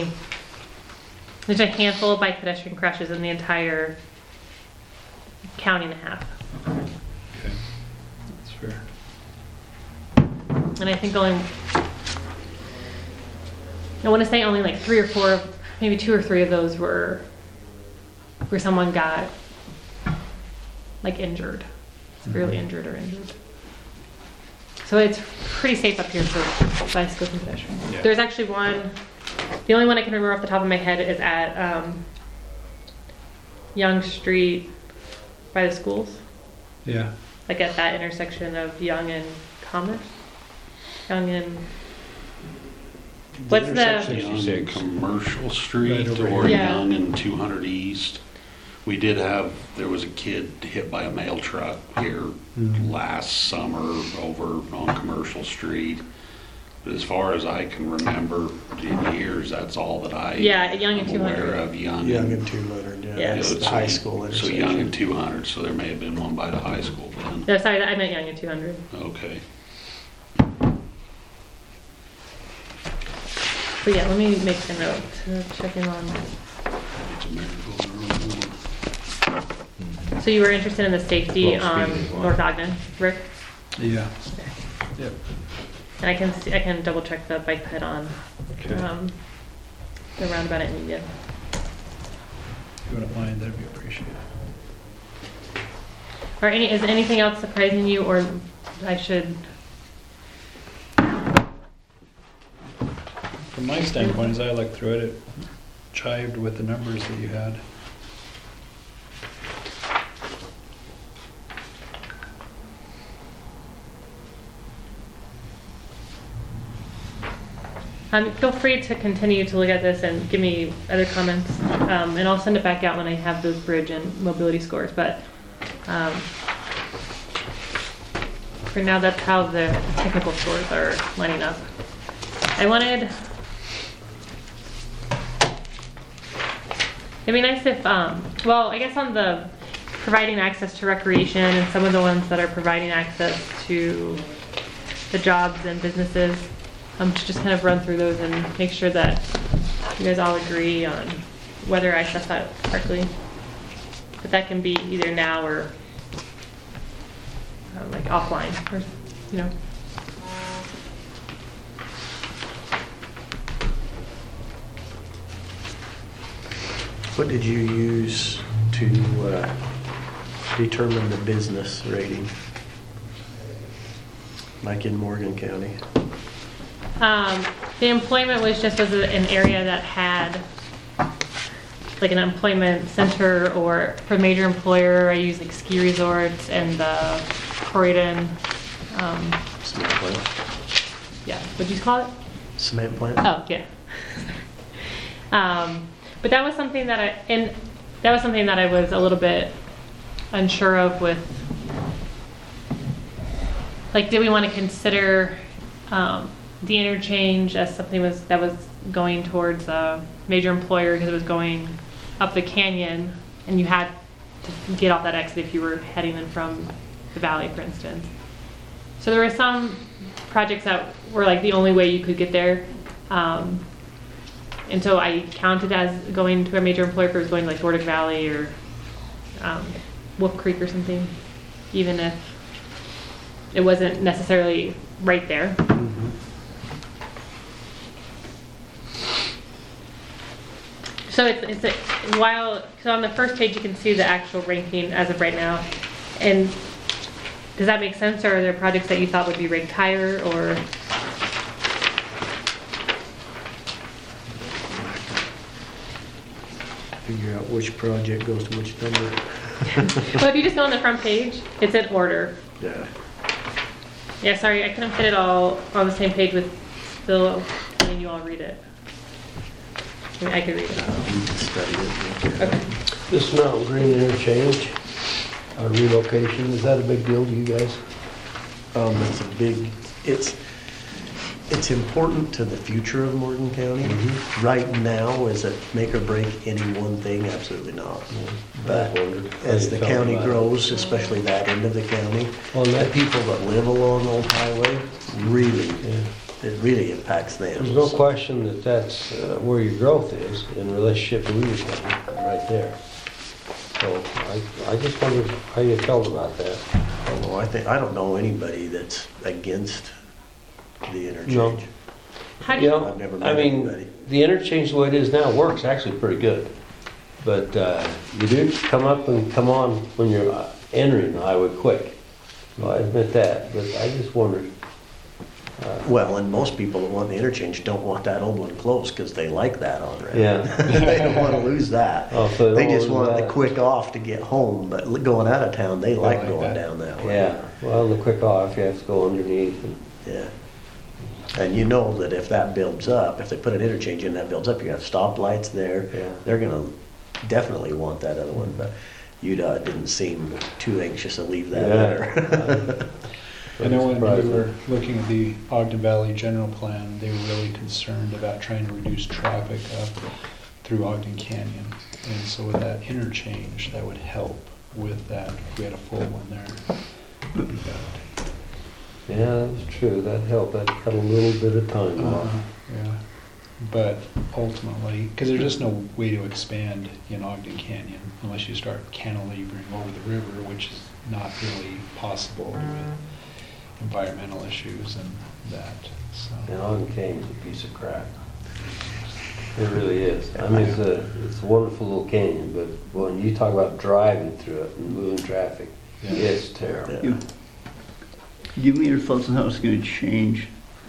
[SPEAKER 1] a handful of bike pedestrian crashes in the entire county and a half.
[SPEAKER 12] Okay, that's fair.
[SPEAKER 1] And I think I want to say only like 3 or 4, maybe 2 or 3 of those were where someone got like injured, severely injured or injured. So it's pretty safe up here for bicycles and pedestrians.
[SPEAKER 12] Yeah.
[SPEAKER 1] There's actually one, the only one I can remember off the top of my head is at Young Street by the schools.
[SPEAKER 12] Yeah.
[SPEAKER 1] Like at that intersection of Young and Commerce. Young and, what's the?
[SPEAKER 8] Young and Commercial Street
[SPEAKER 12] Right over
[SPEAKER 8] or
[SPEAKER 1] here.
[SPEAKER 8] Young and 200 East. We did have, there was a kid hit by a mail truck here last summer over on Commercial Street. But as far as I can remember in years, that's all that I
[SPEAKER 1] Yeah, Young and
[SPEAKER 8] am aware
[SPEAKER 1] 200.
[SPEAKER 8] of. Young
[SPEAKER 10] and 200, yeah.
[SPEAKER 1] Yeah.
[SPEAKER 10] That's the high school
[SPEAKER 8] So
[SPEAKER 10] intersection.
[SPEAKER 8] Young and 200, so there may have been one by the high school then.
[SPEAKER 1] No, sorry, I meant Young and 200.
[SPEAKER 8] Okay.
[SPEAKER 1] But yeah, let me make a note to check in on.
[SPEAKER 8] It's a miracle.
[SPEAKER 1] So you were interested in the safety
[SPEAKER 11] Well,
[SPEAKER 1] on
[SPEAKER 11] speed is one.
[SPEAKER 1] North Ogden, Rick?
[SPEAKER 12] Yeah. Yep.
[SPEAKER 1] And I can double check the bike ped on
[SPEAKER 12] Okay.
[SPEAKER 1] the roundabout at Indian.
[SPEAKER 12] If you wouldn't mind, that'd be appreciated.
[SPEAKER 1] Is anything else surprising you, or I should?
[SPEAKER 12] From my standpoint, as I looked through it, it jived with the numbers that you had.
[SPEAKER 1] Feel free to continue to look at this and give me other comments, and I'll send it back out when I have those bridge and mobility scores. But for now, that's how the technical scores are lining up. It'd be nice if, well, I guess on the providing access to recreation and some of the ones that are providing access to the jobs and businesses, to just kind of run through those and make sure that you guys all agree on whether I set that correctly. But that can be either now or like offline, or you know.
[SPEAKER 10] What did you use to determine the business rating? Like in Morgan County?
[SPEAKER 1] The employment was an area that had like an employment center, or for a major employer, I use like ski resorts and the Corridon,
[SPEAKER 10] Cement plant?
[SPEAKER 1] yeah, what'd you call it?
[SPEAKER 10] Cement plant?
[SPEAKER 1] Oh, yeah. But that was something that I was a little bit unsure of with, like, did we want to consider the interchange as something that was going towards a major employer because it was going up the canyon and you had to get off that exit if you were heading in from the valley, for instance. So there were some projects that were like the only way you could get there. And so I counted as going to a major employer if it was going to like Dordick Valley or Wolf Creek or something, even if it wasn't necessarily right there. So so on the first page you can see the actual ranking as of right now. And does that make sense, or are there projects that you thought would be ranked higher, or?
[SPEAKER 10] Figure out which project goes to which number.
[SPEAKER 1] Well, if you just go on the front page, it's in order.
[SPEAKER 10] Yeah.
[SPEAKER 1] Yeah, sorry, I couldn't fit it all on the same page with Bill letting you all read it. I mean, I could read it.
[SPEAKER 10] Study it.
[SPEAKER 1] Okay.
[SPEAKER 4] This Mountain Green interchange, relocation, is that a big deal to you guys?
[SPEAKER 10] It's a big, it's important to the future of Morgan County. Right now, is it make or break any one thing? Absolutely not. But as the county grows, especially that end of the county, the people that live along Old Highway, really, it really impacts them.
[SPEAKER 4] There's no question that that's where your growth is in relationship to Weaver County, right there. So I just wondered how you felt about that.
[SPEAKER 10] Well, I don't know anybody that's against the interchange.
[SPEAKER 4] No.
[SPEAKER 1] How do
[SPEAKER 4] You
[SPEAKER 1] you,
[SPEAKER 4] know,
[SPEAKER 10] I've never
[SPEAKER 4] I
[SPEAKER 10] met
[SPEAKER 4] mean,
[SPEAKER 10] anybody.
[SPEAKER 4] the interchange the way it is now works actually pretty good. But you do come up and come on when you're entering the highway quick. Well, I admit that, but I just wondered.
[SPEAKER 10] Well, and most people that want the interchange don't want that old one closed because they like that already.
[SPEAKER 4] Yeah.
[SPEAKER 10] They don't want to lose that.
[SPEAKER 4] Oh, so
[SPEAKER 10] They
[SPEAKER 4] don't
[SPEAKER 10] just
[SPEAKER 4] lose
[SPEAKER 10] want the
[SPEAKER 4] that.
[SPEAKER 10] quick off to get home, but going out of town, they like
[SPEAKER 12] like
[SPEAKER 10] going
[SPEAKER 12] that.
[SPEAKER 10] down that way.
[SPEAKER 4] Yeah, well, the quick off, you have to go underneath. And,
[SPEAKER 10] Yeah. And you know that if that builds up, if they put an interchange in that builds up, you got stoplights there.
[SPEAKER 4] Yeah.
[SPEAKER 10] They're gonna definitely want that other one, but UDOT didn't seem too anxious to leave that there.
[SPEAKER 12] I know when we
[SPEAKER 4] Surprising.
[SPEAKER 12] were looking at the Ogden Valley General Plan, they were really concerned about trying to reduce traffic up through Ogden Canyon. And so with that interchange, that would help with that, if we had a full one there.
[SPEAKER 4] Yeah, that's true, that helped, that cut a little bit of time off.
[SPEAKER 12] Yeah, but ultimately, because there's just no way to expand in Ogden Canyon unless you start cantilevering over the river, which is not really possible with environmental issues and that, so.
[SPEAKER 4] And Ogden Canyon's a piece of crap. It really is. I mean, it's a wonderful little canyon, but when you talk about driving through it and moving traffic,
[SPEAKER 12] Yeah.
[SPEAKER 4] it's terrible.
[SPEAKER 5] You- Give me your thoughts on how it's gonna change.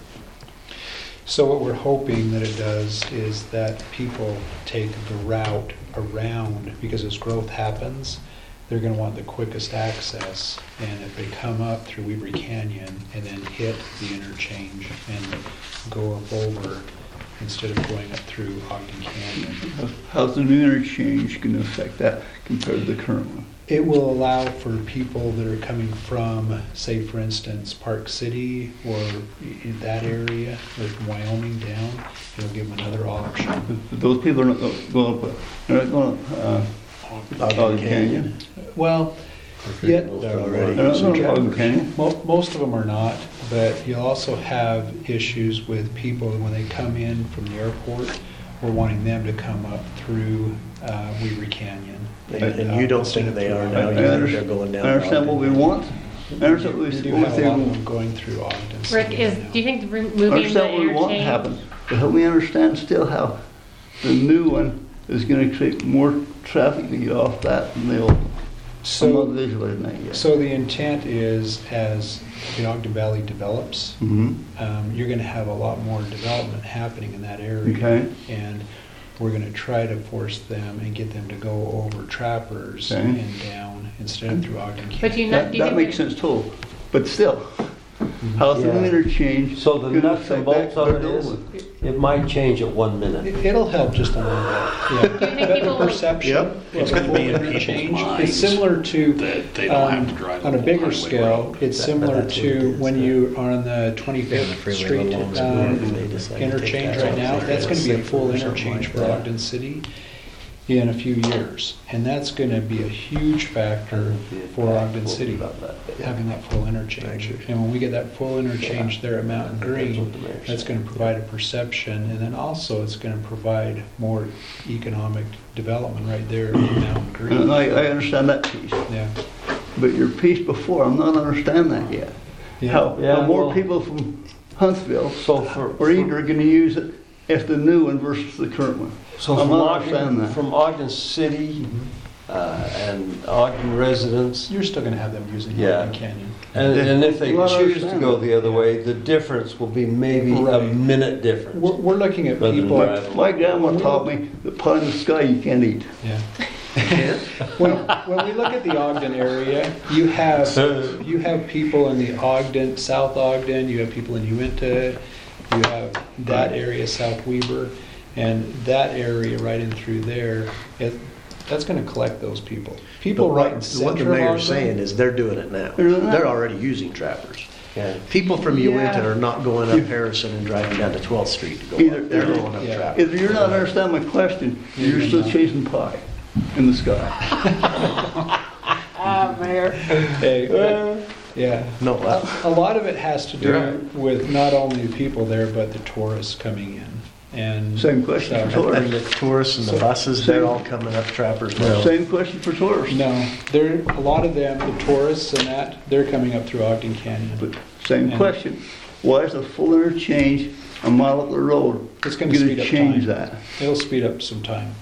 [SPEAKER 12] So what we're hoping that it does is that people take the route around, because as growth happens, they're gonna want the quickest access. And if they come up through Weaver Canyon and then hit the interchange and go up over, instead of going up through Ogden Canyon,
[SPEAKER 5] How's the new interchange gonna affect that compared to the current one?
[SPEAKER 12] it will allow for people that are coming from, say for instance, Park City or in that area, or from Wyoming down, it'll give them another option.
[SPEAKER 5] But those people are not going up, they're not going up, Ogden Canyon.
[SPEAKER 12] Well, yet,
[SPEAKER 10] They're already
[SPEAKER 5] They're not
[SPEAKER 10] using
[SPEAKER 5] going up Ogden
[SPEAKER 10] trappers.
[SPEAKER 5] Canyon.
[SPEAKER 12] most of them are not, but you'll also have issues with people when they come in from the airport, we're wanting them to come up through Weaver Canyon.
[SPEAKER 10] And you don't think they are now, you think they're going down.
[SPEAKER 5] I understand what we want. I understand what
[SPEAKER 12] We
[SPEAKER 5] we
[SPEAKER 12] do
[SPEAKER 5] what
[SPEAKER 12] have
[SPEAKER 5] they
[SPEAKER 12] a lot of
[SPEAKER 5] want.
[SPEAKER 12] them going through Ogden.
[SPEAKER 1] Rick,
[SPEAKER 12] City
[SPEAKER 1] is,
[SPEAKER 12] now.
[SPEAKER 1] do you think
[SPEAKER 5] I
[SPEAKER 1] moving the
[SPEAKER 5] understand what we want to
[SPEAKER 1] interchange?
[SPEAKER 5] happen, but help me understand still how the new one is gonna create more traffic to get off that than the old. I'm
[SPEAKER 12] So,
[SPEAKER 5] not visualizing that yet.
[SPEAKER 12] so the intent is, as the Ogden Valley develops,
[SPEAKER 5] Mm-hmm.
[SPEAKER 12] you're gonna have a lot more development happening in that area.
[SPEAKER 5] Okay.
[SPEAKER 12] And we're gonna try to force them and get them to go over Trappers
[SPEAKER 5] Okay.
[SPEAKER 12] and down instead of through Ogden Canyon.
[SPEAKER 1] But do you not,
[SPEAKER 5] That,
[SPEAKER 1] do you
[SPEAKER 5] that
[SPEAKER 1] think?
[SPEAKER 5] makes sense totally, but still, how's the
[SPEAKER 4] Yeah.
[SPEAKER 5] new interchange?
[SPEAKER 4] So the
[SPEAKER 5] gonna
[SPEAKER 4] nuts and
[SPEAKER 5] affect
[SPEAKER 4] bolts
[SPEAKER 5] that
[SPEAKER 4] of it
[SPEAKER 5] compared to
[SPEAKER 4] is,
[SPEAKER 5] the old one?
[SPEAKER 4] it might change at 1 minute.
[SPEAKER 12] It'll help just a little bit, yeah.
[SPEAKER 1] Do you think
[SPEAKER 12] But
[SPEAKER 1] people-
[SPEAKER 12] the perception
[SPEAKER 10] Yep.
[SPEAKER 12] of
[SPEAKER 8] It's
[SPEAKER 12] a
[SPEAKER 8] gonna
[SPEAKER 12] full
[SPEAKER 8] be in people's
[SPEAKER 12] interchange
[SPEAKER 8] minds
[SPEAKER 12] is similar to,
[SPEAKER 8] that they don't have to drive
[SPEAKER 12] on a
[SPEAKER 8] the
[SPEAKER 12] bigger
[SPEAKER 8] highway
[SPEAKER 12] scale,
[SPEAKER 8] road.
[SPEAKER 12] it's
[SPEAKER 10] But
[SPEAKER 12] similar
[SPEAKER 10] that's what it
[SPEAKER 12] to
[SPEAKER 10] is,
[SPEAKER 12] when
[SPEAKER 10] yeah.
[SPEAKER 12] you are on the
[SPEAKER 11] Yeah, the
[SPEAKER 12] 25th
[SPEAKER 11] freeway
[SPEAKER 12] Street
[SPEAKER 11] a little longer.
[SPEAKER 10] They decide to take
[SPEAKER 12] interchange
[SPEAKER 10] that
[SPEAKER 12] right
[SPEAKER 10] off.
[SPEAKER 12] now.
[SPEAKER 10] They're
[SPEAKER 12] That's gonna be a
[SPEAKER 10] safer
[SPEAKER 12] full
[SPEAKER 10] or something
[SPEAKER 12] interchange
[SPEAKER 10] like
[SPEAKER 12] for
[SPEAKER 10] that.
[SPEAKER 12] Ogden City in a few years. And that's gonna be a huge factor for Ogden City, having that full interchange. And when we get that full interchange there at Mountain Green, that's gonna provide a perception, and then also it's gonna provide more economic development right there in Mountain Green.
[SPEAKER 5] And I understand that piece,
[SPEAKER 12] Yeah.
[SPEAKER 5] but your piece before, I'm not understanding that yet. How
[SPEAKER 4] Yeah,
[SPEAKER 5] more
[SPEAKER 4] well-
[SPEAKER 5] people from Huntsville
[SPEAKER 4] So for,
[SPEAKER 5] or Eden are gonna use it if the new one versus the current one.
[SPEAKER 4] so
[SPEAKER 5] I'm
[SPEAKER 4] from
[SPEAKER 5] not understanding
[SPEAKER 4] Ogden,
[SPEAKER 5] that.
[SPEAKER 4] from Ogden City, and Ogden residents,
[SPEAKER 12] You're still gonna have them using
[SPEAKER 4] Yeah.
[SPEAKER 12] Ogden Canyon.
[SPEAKER 4] and if they
[SPEAKER 5] Well, I
[SPEAKER 4] choose to
[SPEAKER 5] understand
[SPEAKER 4] go
[SPEAKER 5] that.
[SPEAKER 4] the other way, the difference will be maybe a
[SPEAKER 12] Right.
[SPEAKER 4] minute difference.
[SPEAKER 12] We're looking at
[SPEAKER 4] Rather than
[SPEAKER 12] people,
[SPEAKER 4] drive.
[SPEAKER 5] My grandma taught me that pie in the sky you can't eat.
[SPEAKER 12] yeah. When we look at the Ogden area, you have people in the Ogden, South Ogden, you have people in Uinta, you have that area, South Weber, and that area right in through there, that's gonna collect those people. People
[SPEAKER 10] But
[SPEAKER 12] right in
[SPEAKER 10] what
[SPEAKER 12] center
[SPEAKER 10] the
[SPEAKER 12] of
[SPEAKER 10] mayor's saying
[SPEAKER 12] Ogden.
[SPEAKER 10] is they're doing it now.
[SPEAKER 5] They're doing it now.
[SPEAKER 10] They're already using trappers.
[SPEAKER 4] Yeah.
[SPEAKER 10] People from Uinta
[SPEAKER 12] Yeah.
[SPEAKER 10] are not going up Harrison and driving down to 12th Street to go
[SPEAKER 5] Either-
[SPEAKER 10] up. They're going up
[SPEAKER 12] Yeah.
[SPEAKER 10] Trappers.
[SPEAKER 5] If you're not understanding my question, you're still chasing pie in the sky.
[SPEAKER 12] Hey, yeah.
[SPEAKER 10] No,
[SPEAKER 12] A lot of it has to
[SPEAKER 6] You're
[SPEAKER 12] do
[SPEAKER 6] right.
[SPEAKER 12] with not only the people there, but the tourists coming in. And
[SPEAKER 5] Same question for
[SPEAKER 12] stuff.
[SPEAKER 10] and
[SPEAKER 5] tourists.
[SPEAKER 10] the tourists and the buses, they're all coming up Trappers now.
[SPEAKER 5] Same question for tourists.
[SPEAKER 12] No, a lot of them, the tourists and that, they're coming up through Ogden Canyon.
[SPEAKER 5] But same
[SPEAKER 12] And-
[SPEAKER 5] question. Why is a full interchange a mile up the road
[SPEAKER 12] It's gonna speed up
[SPEAKER 5] change
[SPEAKER 12] time.
[SPEAKER 5] that?
[SPEAKER 12] It'll speed up some time.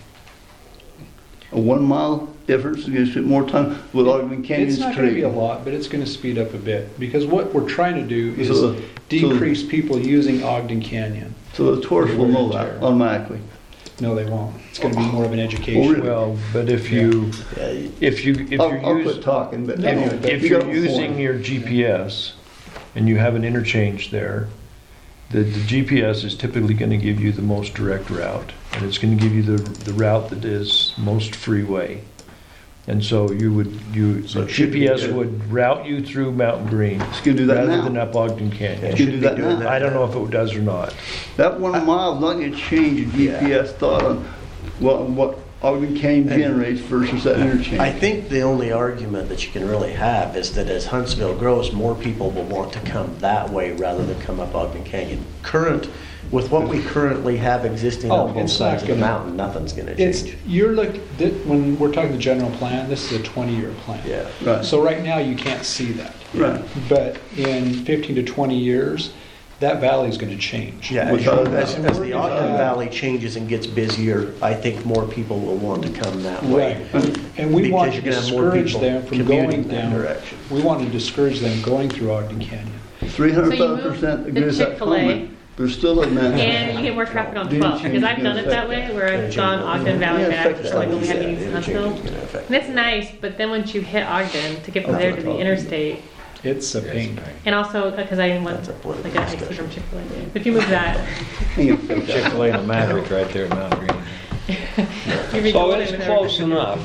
[SPEAKER 5] A 1 mile difference is going to spend more time with Ogden Canyon
[SPEAKER 12] It's not gonna be
[SPEAKER 5] Street.
[SPEAKER 12] a lot, but it's gonna speed up a bit, because what we're trying to do is
[SPEAKER 5] So-
[SPEAKER 12] decrease people using Ogden Canyon.
[SPEAKER 5] So the tourists will know
[SPEAKER 12] Wear
[SPEAKER 5] that
[SPEAKER 12] and tear.
[SPEAKER 5] automatically.
[SPEAKER 12] No, they won't. It's gonna be more of an
[SPEAKER 5] Oh,
[SPEAKER 12] education.
[SPEAKER 5] really?
[SPEAKER 2] Well, but if you,
[SPEAKER 10] Yeah,
[SPEAKER 2] if
[SPEAKER 5] I'll
[SPEAKER 2] you're
[SPEAKER 5] quit talking, but.
[SPEAKER 2] if
[SPEAKER 5] you
[SPEAKER 2] you're
[SPEAKER 5] got a
[SPEAKER 2] using
[SPEAKER 5] point.
[SPEAKER 2] your GPS and you have an interchange there, the GPS is typically gonna give you the most direct route. And it's gonna give you the route that is most freeway. And so
[SPEAKER 10] So
[SPEAKER 2] the
[SPEAKER 10] it should be
[SPEAKER 2] GPS
[SPEAKER 10] good.
[SPEAKER 2] would route you through Mountain Green
[SPEAKER 5] It's gonna do that
[SPEAKER 2] rather
[SPEAKER 5] now.
[SPEAKER 2] than up Ogden
[SPEAKER 10] It
[SPEAKER 2] Canyon.
[SPEAKER 5] should
[SPEAKER 10] should
[SPEAKER 5] do
[SPEAKER 10] be
[SPEAKER 5] that
[SPEAKER 10] doing
[SPEAKER 5] now.
[SPEAKER 10] that.
[SPEAKER 2] I don't know if it does or not.
[SPEAKER 5] That 1 mile is not going to change a GPS thought on what Ogden Canyon generates versus that interchange.
[SPEAKER 10] I think the only argument that you can really have is that as Huntsville grows, more people will want to come that way rather than come up Ogden Canyon. With what we currently have existing
[SPEAKER 12] Oh,
[SPEAKER 10] on both
[SPEAKER 12] it's not
[SPEAKER 10] sides of the
[SPEAKER 12] gonna-
[SPEAKER 10] mountain, nothing's gonna
[SPEAKER 12] It's,
[SPEAKER 10] change.
[SPEAKER 12] when we're talking the general plan, this is a 20-year plan.
[SPEAKER 10] Yeah.
[SPEAKER 5] Right,
[SPEAKER 12] So right now, you can't see that.
[SPEAKER 5] right.
[SPEAKER 12] But in 15 to 20 years, that valley's gonna change.
[SPEAKER 10] Yeah,
[SPEAKER 5] Without a
[SPEAKER 10] as
[SPEAKER 5] doubt.
[SPEAKER 10] the Ogden Valley changes and gets busier, I think more people will want to come that way.
[SPEAKER 12] Right. And we want to
[SPEAKER 10] Because you're gonna have more
[SPEAKER 12] discourage
[SPEAKER 10] people
[SPEAKER 12] them from
[SPEAKER 10] commuting
[SPEAKER 12] going
[SPEAKER 10] that
[SPEAKER 12] down.
[SPEAKER 10] direction.
[SPEAKER 12] We want to discourage them going through Ogden Canyon.
[SPEAKER 5] 300,000%
[SPEAKER 1] the
[SPEAKER 5] agree with that
[SPEAKER 1] Chick-fil-A,
[SPEAKER 5] comment. There's still a man.
[SPEAKER 1] And you get more traffic on
[SPEAKER 5] The
[SPEAKER 1] 12, because I've
[SPEAKER 5] interchange
[SPEAKER 1] done it that way, where I've gone Ogden Valley
[SPEAKER 5] Yeah,
[SPEAKER 1] back,
[SPEAKER 5] affect
[SPEAKER 1] or like when we had
[SPEAKER 10] Yeah,
[SPEAKER 1] meetings in
[SPEAKER 10] the interchange
[SPEAKER 1] Huntsville.
[SPEAKER 10] is gonna affect
[SPEAKER 1] And it's nice, but then once you hit Ogden, to get from there to the interstate,
[SPEAKER 12] It's a pain.
[SPEAKER 1] and also, because I didn't want,
[SPEAKER 10] That's a political
[SPEAKER 1] like, I see
[SPEAKER 10] discussion.
[SPEAKER 1] from Chick-fil-A. But if you move that,
[SPEAKER 11] Chick-fil-A and the Maverick right there at Mountain Green.
[SPEAKER 1] you'd be
[SPEAKER 4] So
[SPEAKER 1] golden
[SPEAKER 4] it's
[SPEAKER 1] with
[SPEAKER 4] close
[SPEAKER 1] everything.
[SPEAKER 4] enough.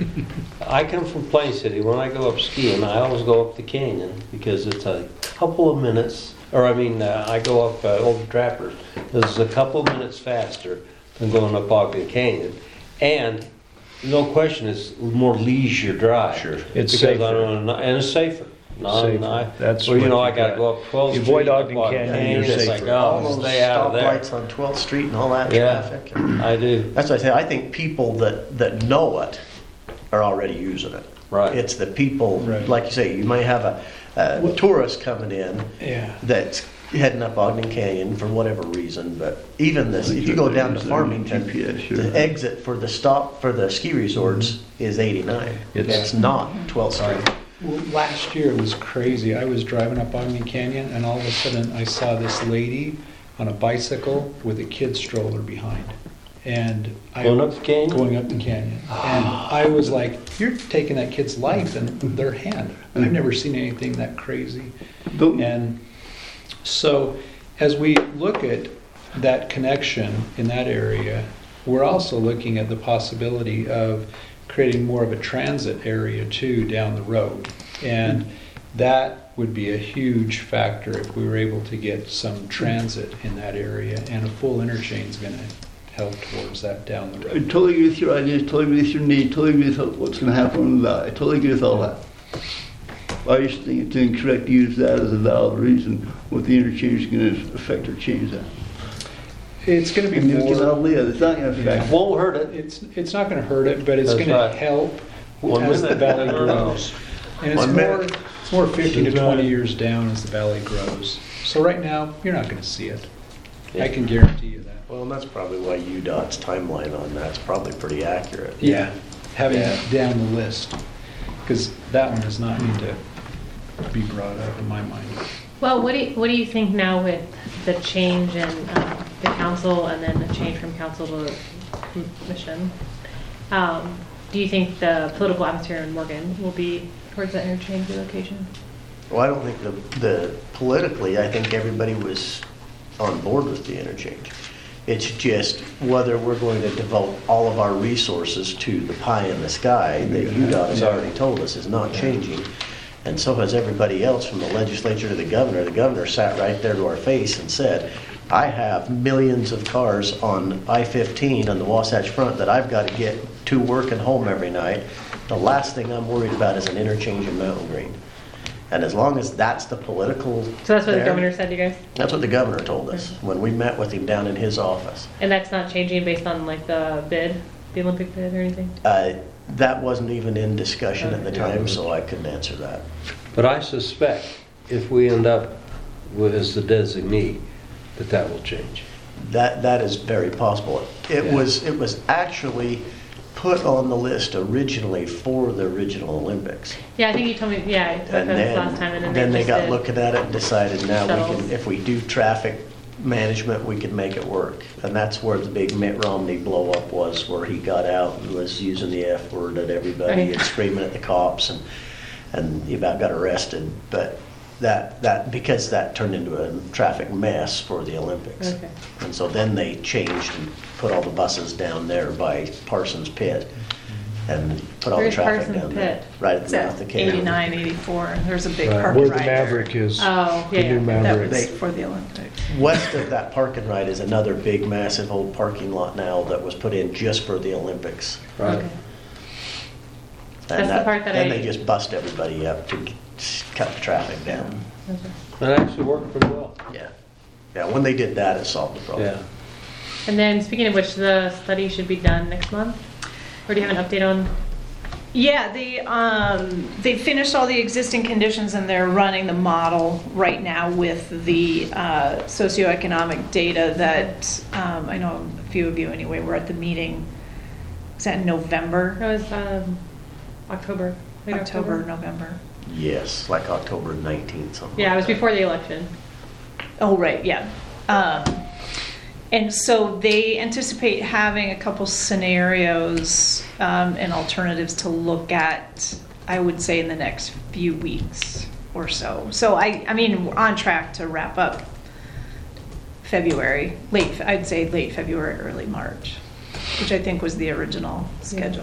[SPEAKER 4] I come from Plain City. When I go up skiing, I always go up the canyon because it's a couple of minutes, I go up Old Trappers. This is a couple of minutes faster than going up Ogden Canyon. And no question, it's more leisure drive.
[SPEAKER 10] Sure.
[SPEAKER 2] It's
[SPEAKER 4] Because
[SPEAKER 2] safer.
[SPEAKER 4] I don't, and it's safer.
[SPEAKER 2] Safer. That's
[SPEAKER 4] Well,
[SPEAKER 2] what
[SPEAKER 4] I
[SPEAKER 2] you
[SPEAKER 4] gotta
[SPEAKER 2] got.
[SPEAKER 4] go up 12th
[SPEAKER 2] You
[SPEAKER 4] Street.
[SPEAKER 2] avoid
[SPEAKER 4] up
[SPEAKER 2] Ogden Canyon, you're
[SPEAKER 4] It's like,
[SPEAKER 2] safer.
[SPEAKER 10] All
[SPEAKER 4] oh,
[SPEAKER 10] those
[SPEAKER 4] stay out of there.
[SPEAKER 10] stoplights on 12th Street and all that
[SPEAKER 4] Yeah.
[SPEAKER 10] traffic.
[SPEAKER 4] I do.
[SPEAKER 10] That's what I say, I think people that know it are already using it.
[SPEAKER 4] Right.
[SPEAKER 10] It's the people,
[SPEAKER 12] Right.
[SPEAKER 10] like you say, you might have a tourist coming in
[SPEAKER 12] Yeah.
[SPEAKER 10] that's heading up Ogden Canyon for whatever reason, but even this, if you go down to Farmington,
[SPEAKER 5] GPS, sure.
[SPEAKER 10] the exit for the stop for the ski resorts is 89. It's not 12th Street.
[SPEAKER 12] Well, last year it was crazy. I was driving up Ogden Canyon and all of a sudden I saw this lady on a bicycle with a kid stroller behind. And I
[SPEAKER 4] Going up the canyon?
[SPEAKER 12] Going up the canyon. And I was like, you're taking that kid's life in their hand. I've never seen anything that crazy.
[SPEAKER 5] Don't-
[SPEAKER 12] And so as we look at that connection in that area, we're also looking at the possibility of creating more of a transit area too down the road. And that would be a huge factor if we were able to get some transit in that area, and a full interchange is going to help towards that down the
[SPEAKER 5] I
[SPEAKER 12] road.
[SPEAKER 5] totally agree with your ideas, totally agree with your need, totally agree with what's going to happen in the valley. I totally agree with all that. I just think it's incorrect to use that as a valid reason what the interchange is going to affect or change that.
[SPEAKER 12] It's going to be
[SPEAKER 5] And you can
[SPEAKER 12] more,
[SPEAKER 5] live, it's not going to affect.
[SPEAKER 4] Won't hurt it.
[SPEAKER 12] it's not going to hurt it, but it's
[SPEAKER 4] That's
[SPEAKER 12] going to
[SPEAKER 4] right.
[SPEAKER 12] help
[SPEAKER 4] One
[SPEAKER 12] as the
[SPEAKER 4] minute.
[SPEAKER 12] valley grows. And it's
[SPEAKER 10] One
[SPEAKER 12] more,
[SPEAKER 10] minute.
[SPEAKER 12] it's more 15 to 20 years down as the valley grows. So right now, you're not going to see it. I can guarantee you that.
[SPEAKER 10] Well, and that's probably why UDOT's timeline on that's probably pretty accurate.
[SPEAKER 12] Yeah, having it down the list, because that one does not need to be brought up in my mind.
[SPEAKER 1] Well, what do you think now with the change in the council and then the change from council to commission? Do you think the political atmosphere in Morgan will be towards that interchange relocation?
[SPEAKER 10] Well, I don't think politically, I think everybody was on board with the interchange. It's just whether we're going to devote all of our resources to the pie in the sky that UDOT has already told us is not changing. And so has everybody else, from the legislature to the governor. The governor sat right there to our face and said, I have millions of cars on I-15 on the Wasatch Front that I've got to get to work and home every night. The last thing I'm worried about is an interchange in Mountain Green. And as long as that's the political...
[SPEAKER 1] So that's what the
[SPEAKER 10] there,
[SPEAKER 1] governor said to you guys?
[SPEAKER 10] That's what the governor told us when we met with him down in his office.
[SPEAKER 1] And that's not changing based on like the bid, the Olympic bid or anything?
[SPEAKER 10] That wasn't even in discussion at the time, so I couldn't answer that.
[SPEAKER 4] But I suspect if we end up with as the designee, that will change.
[SPEAKER 10] That is very possible. It was actually put on the list originally for the original Olympics.
[SPEAKER 1] Yeah, I think you told me, yeah, I thought that was last time. And
[SPEAKER 10] then they
[SPEAKER 1] just
[SPEAKER 10] got
[SPEAKER 1] did
[SPEAKER 10] looking at it and decided now we
[SPEAKER 1] shuttles.
[SPEAKER 10] can, if we do traffic management, we can make it work. And that's where the big Mitt Romney blow up was, where he got out and was using the F word at everybody
[SPEAKER 1] Right.
[SPEAKER 10] and screaming at the cops and he about got arrested. But that because that turned into a traffic mess for the Olympics.
[SPEAKER 1] Okay.
[SPEAKER 10] And so then they changed and put all the buses down there by Parsons Pit and put all the
[SPEAKER 1] Where's
[SPEAKER 10] traffic
[SPEAKER 1] Parsons
[SPEAKER 10] down there.
[SPEAKER 1] Pit?
[SPEAKER 10] Right at
[SPEAKER 9] It's
[SPEAKER 10] the
[SPEAKER 9] at
[SPEAKER 10] mouth of the canyon.
[SPEAKER 9] 89, 84, there's a big
[SPEAKER 2] Right.
[SPEAKER 9] parking
[SPEAKER 2] Where the
[SPEAKER 9] right there.
[SPEAKER 2] Maverick is.
[SPEAKER 1] Oh,
[SPEAKER 2] The
[SPEAKER 1] yeah,
[SPEAKER 2] new
[SPEAKER 1] yeah.
[SPEAKER 9] That
[SPEAKER 2] Maverick.
[SPEAKER 9] was for the Olympics.
[SPEAKER 10] West of that parking right is another big, massive old parking lot now that was put in just for the Olympics.
[SPEAKER 4] Right.
[SPEAKER 1] Okay.
[SPEAKER 10] And
[SPEAKER 1] That's the part that
[SPEAKER 10] then
[SPEAKER 1] I-
[SPEAKER 10] they just bust everybody up to cut the traffic down.
[SPEAKER 1] Okay.
[SPEAKER 4] That actually worked pretty well.
[SPEAKER 10] Yeah. Yeah, when they did that, it solved the problem.
[SPEAKER 4] Yeah.
[SPEAKER 1] And then speaking of which, the study should be done next month? Or do you have an update on?
[SPEAKER 9] Yeah, they finished all the existing conditions and they're running the model right now with the socioeconomic data that, I know a few of you anyway, were at the meeting. Was that in November?
[SPEAKER 1] That was October. Late
[SPEAKER 9] October, November.
[SPEAKER 10] Yes, like October 19th, something
[SPEAKER 1] Yeah,
[SPEAKER 10] like
[SPEAKER 1] it was
[SPEAKER 10] that.
[SPEAKER 1] before the election.
[SPEAKER 9] Oh, right, yeah. And so they anticipate having a couple scenarios and alternatives to look at, I would say, in the next few weeks or so. So I mean, we're on track to wrap up February, I'd say late February, early March, which I think was the original schedule.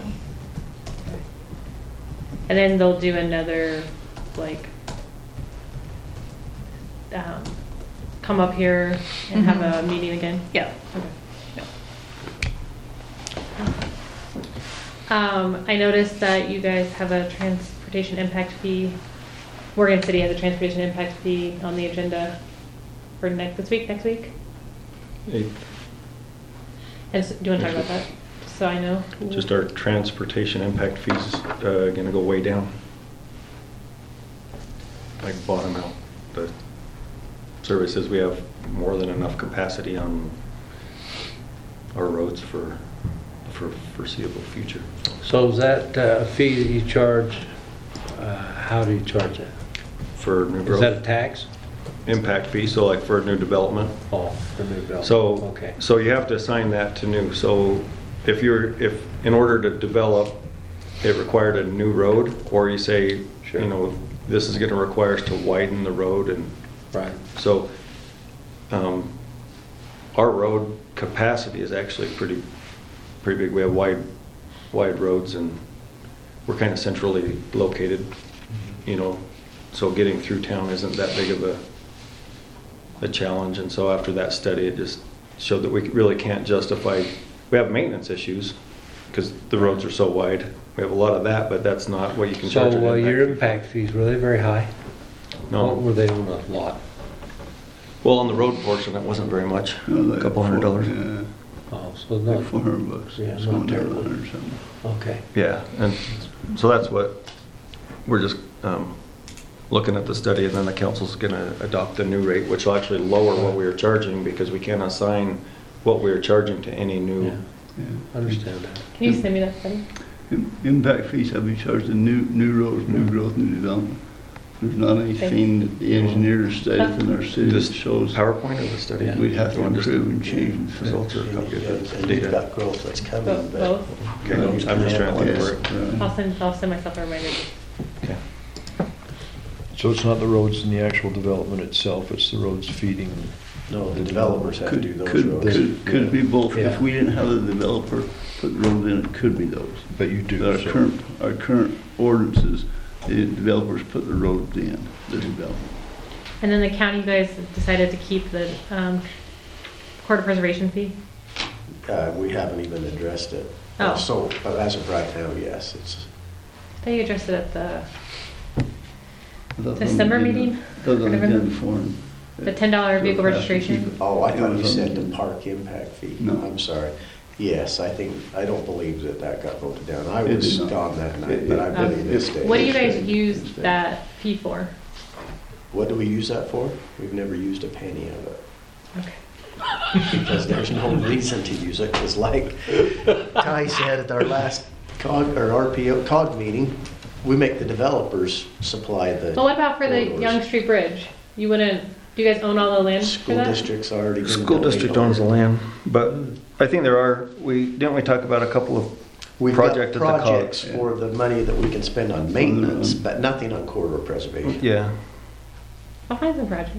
[SPEAKER 1] And then they'll do another, like, come up here and have a meeting again?
[SPEAKER 9] Yeah.
[SPEAKER 1] I noticed that you guys have a transportation impact fee. Morgan City has a transportation impact fee on the agenda for next week?
[SPEAKER 6] Hey,
[SPEAKER 1] And do you want to talk about that? So I know.
[SPEAKER 6] just our transportation impact fees gonna go way down. Like bottom out. The survey says we have more than enough capacity on our roads for foreseeable future.
[SPEAKER 4] So is that a fee that you charge, how do you charge that?
[SPEAKER 6] For new
[SPEAKER 4] Is that a
[SPEAKER 6] growth,
[SPEAKER 4] tax?
[SPEAKER 6] impact fee, so like for new development.
[SPEAKER 4] Oh, for new development.
[SPEAKER 6] So,
[SPEAKER 4] Okay.
[SPEAKER 6] so you have to assign that to new. So if in order to develop, it required a new road, or you say,
[SPEAKER 4] Sure.
[SPEAKER 6] you know, this is gonna require us to widen the road, and
[SPEAKER 4] Right.
[SPEAKER 6] so, our road capacity is actually pretty big. We have wide roads, and we're kind of centrally located, you know, so getting through town isn't that big of a challenge. And so after that study, it just showed that we really can't justify, we have maintenance issues because the roads are so wide. We have a lot of that, but that's not what you can charge.
[SPEAKER 4] So
[SPEAKER 6] an
[SPEAKER 4] your
[SPEAKER 6] fee.
[SPEAKER 4] impact fees, were they very high?
[SPEAKER 6] No.
[SPEAKER 4] What were they on the lot?
[SPEAKER 6] Well, on the road portion, it wasn't very much, a couple $100.
[SPEAKER 5] Yeah,
[SPEAKER 4] Oh, so
[SPEAKER 5] like
[SPEAKER 4] not,
[SPEAKER 5] $400.
[SPEAKER 4] Yeah,
[SPEAKER 5] It's
[SPEAKER 4] not
[SPEAKER 5] going down
[SPEAKER 4] terrible.
[SPEAKER 5] 100 or something.
[SPEAKER 4] okay.
[SPEAKER 6] Yeah, and so that's what, we're just looking at the study, and then the council's gonna adopt the new rate, which will actually lower what we were charging, because we can't assign what we are charging to any new.
[SPEAKER 4] Yeah,
[SPEAKER 5] Yeah.
[SPEAKER 4] understand that.
[SPEAKER 1] Can you send me that study?
[SPEAKER 5] Impact fees have been charged in new roads, new growth, new development. There's not anything that the engineers studied in our city that
[SPEAKER 6] This
[SPEAKER 5] shows
[SPEAKER 6] PowerPoint or the study?
[SPEAKER 4] Yeah.
[SPEAKER 5] we'd have to
[SPEAKER 6] You want just
[SPEAKER 5] improve and change and fix.
[SPEAKER 6] Results or a copy of the
[SPEAKER 10] And you've
[SPEAKER 6] data?
[SPEAKER 10] got growth that's coming,
[SPEAKER 1] Both?
[SPEAKER 10] but.
[SPEAKER 1] Both?
[SPEAKER 6] Okay, I'm just trying to look for it.
[SPEAKER 5] Yes,
[SPEAKER 1] I'll send myself a reminder.
[SPEAKER 6] Okay.
[SPEAKER 2] So it's not the roads in the actual development itself, it's the roads feeding.
[SPEAKER 10] No, the developers have to do those
[SPEAKER 5] Could
[SPEAKER 10] roads.
[SPEAKER 5] it be both?
[SPEAKER 4] Yeah.
[SPEAKER 5] If we didn't have the developer put roads in, it could be those.
[SPEAKER 2] But you do.
[SPEAKER 5] But
[SPEAKER 2] so-
[SPEAKER 5] our current ordinances the developers put the roads in, the development.
[SPEAKER 1] And then the county, you guys decided to keep the quarter preservation fee?
[SPEAKER 10] We haven't even addressed it.
[SPEAKER 1] Oh.
[SPEAKER 10] So, but as of right now, yes, it's,
[SPEAKER 1] I thought you addressed it at the
[SPEAKER 5] I thought
[SPEAKER 1] December
[SPEAKER 5] on the
[SPEAKER 1] meeting?
[SPEAKER 5] agenda- That was on the
[SPEAKER 1] November?
[SPEAKER 5] agenda for him.
[SPEAKER 1] The $10 vehicle
[SPEAKER 5] So fast to
[SPEAKER 1] registration?
[SPEAKER 5] keep it.
[SPEAKER 10] oh, I
[SPEAKER 5] It
[SPEAKER 10] thought you
[SPEAKER 5] was on
[SPEAKER 10] said the
[SPEAKER 5] agenda.
[SPEAKER 10] park impact fee.
[SPEAKER 5] No.
[SPEAKER 10] I'm sorry. Yes, I don't believe that got voted down. I
[SPEAKER 5] It
[SPEAKER 10] was
[SPEAKER 5] did not.
[SPEAKER 10] gone that night, but I really missed it.
[SPEAKER 1] What do you guys use that fee for?
[SPEAKER 10] What do we use that for? We've never used a penny of it.
[SPEAKER 1] Okay.
[SPEAKER 10] Because there's no reason to use it, because like Ty said at our last COG, or COG meeting, we make the developers supply the.
[SPEAKER 1] Well, what about for the
[SPEAKER 10] corridors.
[SPEAKER 1] Young Street Bridge? You wouldn't, do you guys own all the land for
[SPEAKER 10] School
[SPEAKER 1] that?
[SPEAKER 10] district's already been.
[SPEAKER 6] School district owns the land, but I think there are, didn't we talk about a couple of
[SPEAKER 10] We've got
[SPEAKER 6] project at the COG?
[SPEAKER 10] projects for the money that we can spend on maintenance, but nothing on corridor preservation.
[SPEAKER 6] Yeah.
[SPEAKER 1] I'll find some projects.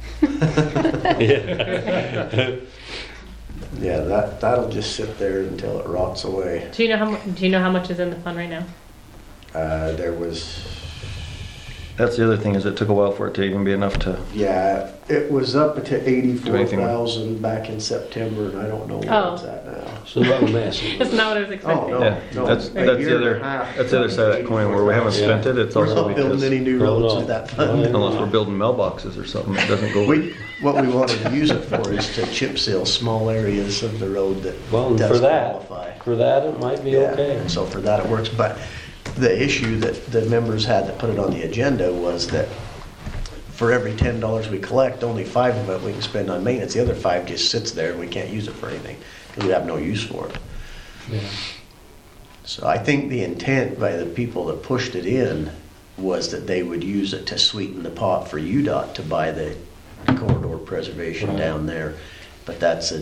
[SPEAKER 10] Yeah, that'll just sit there until it rots away.
[SPEAKER 1] Do you know how much is in the fund right now?
[SPEAKER 10] There was,
[SPEAKER 6] That's the other thing, is it took a while for it to even be enough to,
[SPEAKER 10] yeah, it was up to
[SPEAKER 6] anything with-
[SPEAKER 10] 84,000 back in September, and I don't know where it's at now.
[SPEAKER 4] So that was massive.
[SPEAKER 1] That's not what I was expecting.
[SPEAKER 10] Oh,
[SPEAKER 6] yeah,
[SPEAKER 10] no,
[SPEAKER 6] that's
[SPEAKER 10] a
[SPEAKER 6] the
[SPEAKER 10] year
[SPEAKER 6] other,
[SPEAKER 10] and a half.
[SPEAKER 6] that's the other side of that coin, where we haven't spent it, it's
[SPEAKER 10] We're
[SPEAKER 6] also
[SPEAKER 10] not building any
[SPEAKER 6] because,
[SPEAKER 10] new
[SPEAKER 4] No,
[SPEAKER 10] roads
[SPEAKER 4] no.
[SPEAKER 10] with that fund.
[SPEAKER 6] unless we're building mailboxes or something, it doesn't go.
[SPEAKER 10] What we wanted to use it for is to chip seal small areas of the road that
[SPEAKER 4] Well, and for
[SPEAKER 10] doesn't
[SPEAKER 4] that,
[SPEAKER 10] qualify.
[SPEAKER 4] for that, it might be
[SPEAKER 10] Yeah,
[SPEAKER 4] okay.
[SPEAKER 10] and so for that it works, but the issue that the members had that put it on the agenda was that for every $10 we collect, only 5 of it we can spend on maintenance, the other 5 just sits there and we can't use it for anything, because we have no use for it.
[SPEAKER 4] Yeah.
[SPEAKER 10] So I think the intent by the people that pushed it in was that they would use it to sweeten the pot for UDOT to buy the corridor preservation
[SPEAKER 4] Right.
[SPEAKER 10] down there. But it's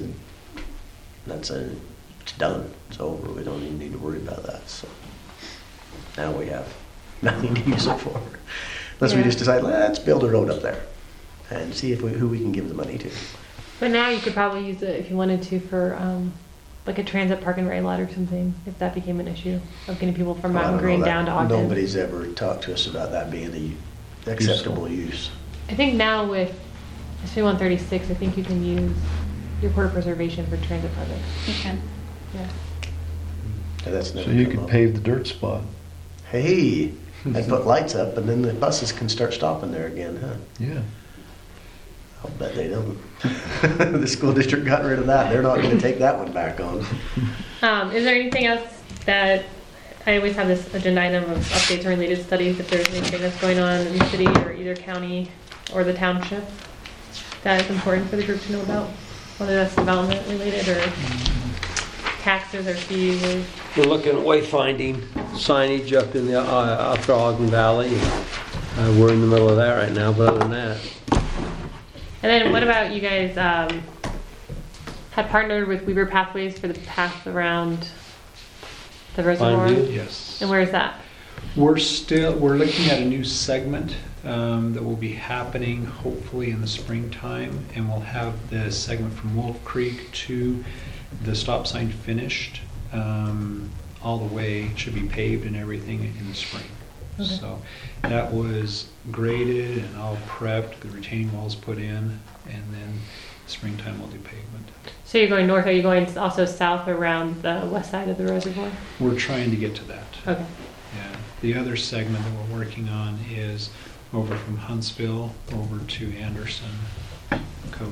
[SPEAKER 10] done, it's over, we don't even need to worry about that, so. Now we have nothing to use it for. Unless we
[SPEAKER 1] Yeah.
[SPEAKER 10] just decide, let's build a road up there and see who we can give the money to.
[SPEAKER 1] But now you could probably use it if you wanted to for like a transit park and ride lot or something, if that became an issue of getting people from
[SPEAKER 10] I
[SPEAKER 1] Mountain
[SPEAKER 10] don't
[SPEAKER 1] Green
[SPEAKER 10] know,
[SPEAKER 1] down to Ogden.
[SPEAKER 10] Nobody's ever talked to us about that being the acceptable use.
[SPEAKER 1] I think now with SB 136, I think you can use your quarter preservation for transit projects.
[SPEAKER 7] You can.
[SPEAKER 1] Yeah.
[SPEAKER 10] And that's never
[SPEAKER 2] So you
[SPEAKER 10] come
[SPEAKER 2] could
[SPEAKER 10] up.
[SPEAKER 2] pave the dirt spot.
[SPEAKER 10] Hey, and put lights up, and then the buses can start stopping there again, huh?
[SPEAKER 2] Yeah.
[SPEAKER 10] I'll bet they don't. The school district got rid of that. They're not gonna take that one back on.
[SPEAKER 1] Is there anything else that, I always have this agenda item of updates and related studies, if there's anything that's going on in the city or either county or the township that is important for the group to know about, whether that's development related or taxes or fees or.
[SPEAKER 4] We're looking at wayfinding signage up in the, after Ogden Valley. We're in the middle of that right now, but other than that,
[SPEAKER 1] And then what about you guys had partnered with Weaver Pathways for the path around the reservoir?
[SPEAKER 4] View?
[SPEAKER 12] Yes.
[SPEAKER 1] And where is that?
[SPEAKER 12] We're looking at a new segment that will be happening hopefully in the springtime, and we'll have the segment from Wolf Creek to the stop sign finished. All the way, should be paved and everything in the spring.
[SPEAKER 1] Okay.
[SPEAKER 12] So that was graded and all prepped, the retaining walls put in, and then springtime we'll do pavement.
[SPEAKER 1] So you're going north, are you going also south around the west side of the reservoir?
[SPEAKER 12] We're trying to get to that.
[SPEAKER 1] Okay.
[SPEAKER 12] Yeah. The other segment that we're working on is over from Huntsville over to Anderson Cove.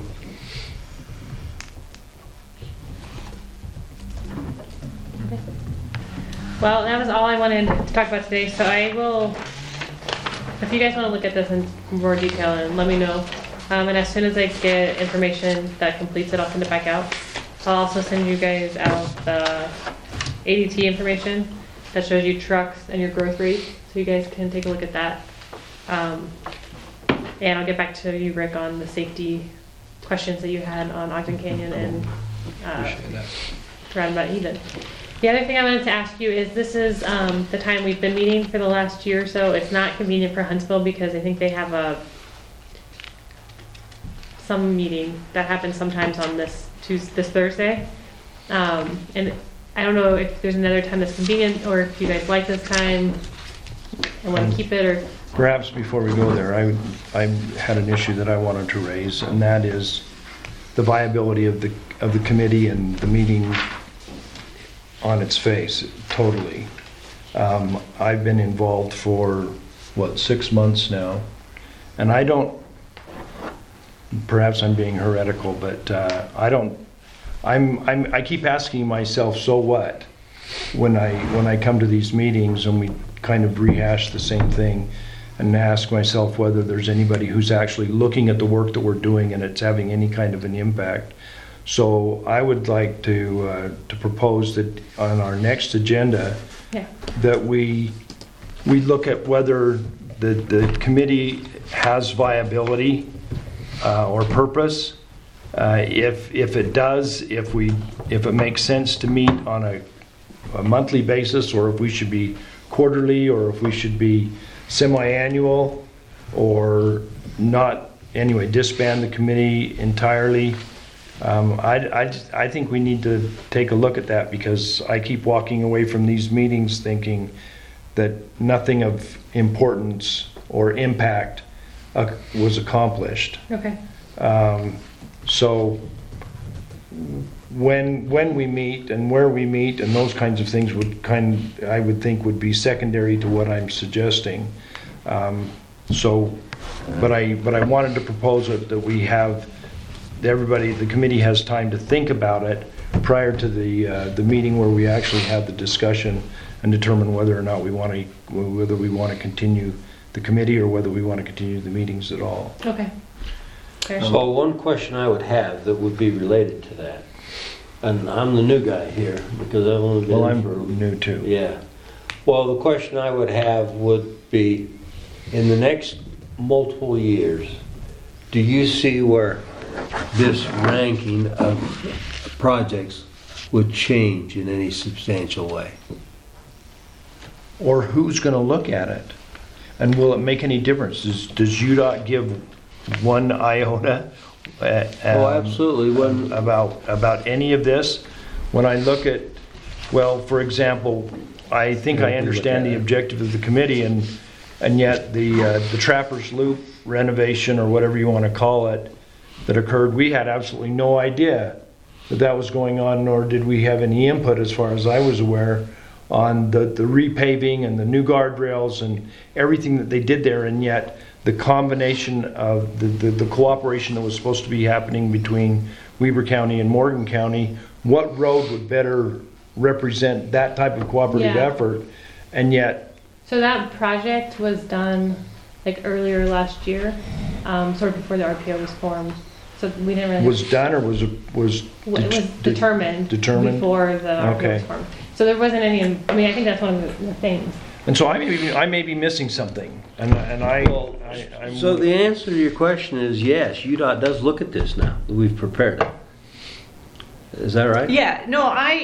[SPEAKER 1] Okay. Well, that was all I wanted to talk about today, so I will, if you guys want to look at this in more detail, and let me know. And as soon as I get information that completes it, I'll send it back out. I'll also send you guys out the ADT information that shows you trucks and your growth rate, so you guys can take a look at that. And I'll get back to you, Rick, on the safety questions that you had on Ogden Canyon and
[SPEAKER 12] Appreciate that.
[SPEAKER 1] Roundabout Eden. The other thing I wanted to ask you is, this is the time we've been meeting for the last year or so. It's not convenient for Huntsville because I think they have some meeting that happens sometimes on this Thursday. And I don't know if there's another time that's convenient or if you guys like this time. and want to keep it, or?
[SPEAKER 2] Perhaps before we go there, I had an issue that I wanted to raise, and that is the viability of the committee and the meeting on its face, totally. I've been involved for, 6 months now, and I don't, perhaps I'm being heretical, but I keep asking myself, so what? When I come to these meetings and we kind of rehash the same thing, and ask myself whether there's anybody who's actually looking at the work that we're doing and it's having any kind of an impact. So I would like to propose that on our next agenda, that we look at whether the committee has viability or purpose. If it does, if it makes sense to meet on a monthly basis, or if we should be quarterly, or if we should be semi-annual, or not, anyway, disband the committee entirely. I think we need to take a look at that, because I keep walking away from these meetings thinking that nothing of importance or impact was accomplished.
[SPEAKER 1] Okay.
[SPEAKER 2] So when we meet and where we meet and those kinds of things I would think would be secondary to what I'm suggesting. But I wanted to propose that we have the committee has time to think about it prior to the meeting where we actually have the discussion and determine whether or not we want to continue the committee, or whether we want to continue the meetings at all.
[SPEAKER 1] Okay.
[SPEAKER 4] So one question I would have that would be related to that, and I'm the new guy here because I've only been
[SPEAKER 2] I'm new too.
[SPEAKER 4] Yeah. Well, the question I would have would be, in the next multiple years, do you see where this ranking of projects would change in any substantial way?
[SPEAKER 2] Or who's going to look at it? And will it make any difference? Does UDOT give one iota
[SPEAKER 4] absolutely.
[SPEAKER 2] About any of this? When I look at, for example, I think I understand the objective of the committee, and yet the Trappers Loop renovation, or whatever you want to call it, that occurred, we had absolutely no idea that was going on, nor did we have any input, as far as I was aware, on the repaving and the new guardrails and everything that they did there. And yet the combination of the cooperation that was supposed to be happening between Weber County and Morgan County, what road would better represent that type of cooperative effort? And yet,
[SPEAKER 1] so that project was done like earlier last year, sort of before the RPO was formed. So we didn't really.
[SPEAKER 2] Was done, or was
[SPEAKER 1] it was determined before the RPO was formed. So there wasn't any. I mean, I think that's one of the things.
[SPEAKER 2] And so I may be missing something,
[SPEAKER 4] So the answer to your question is yes. UDOT does look at this now. We've prepared it. Is that right?
[SPEAKER 9] Yeah. No,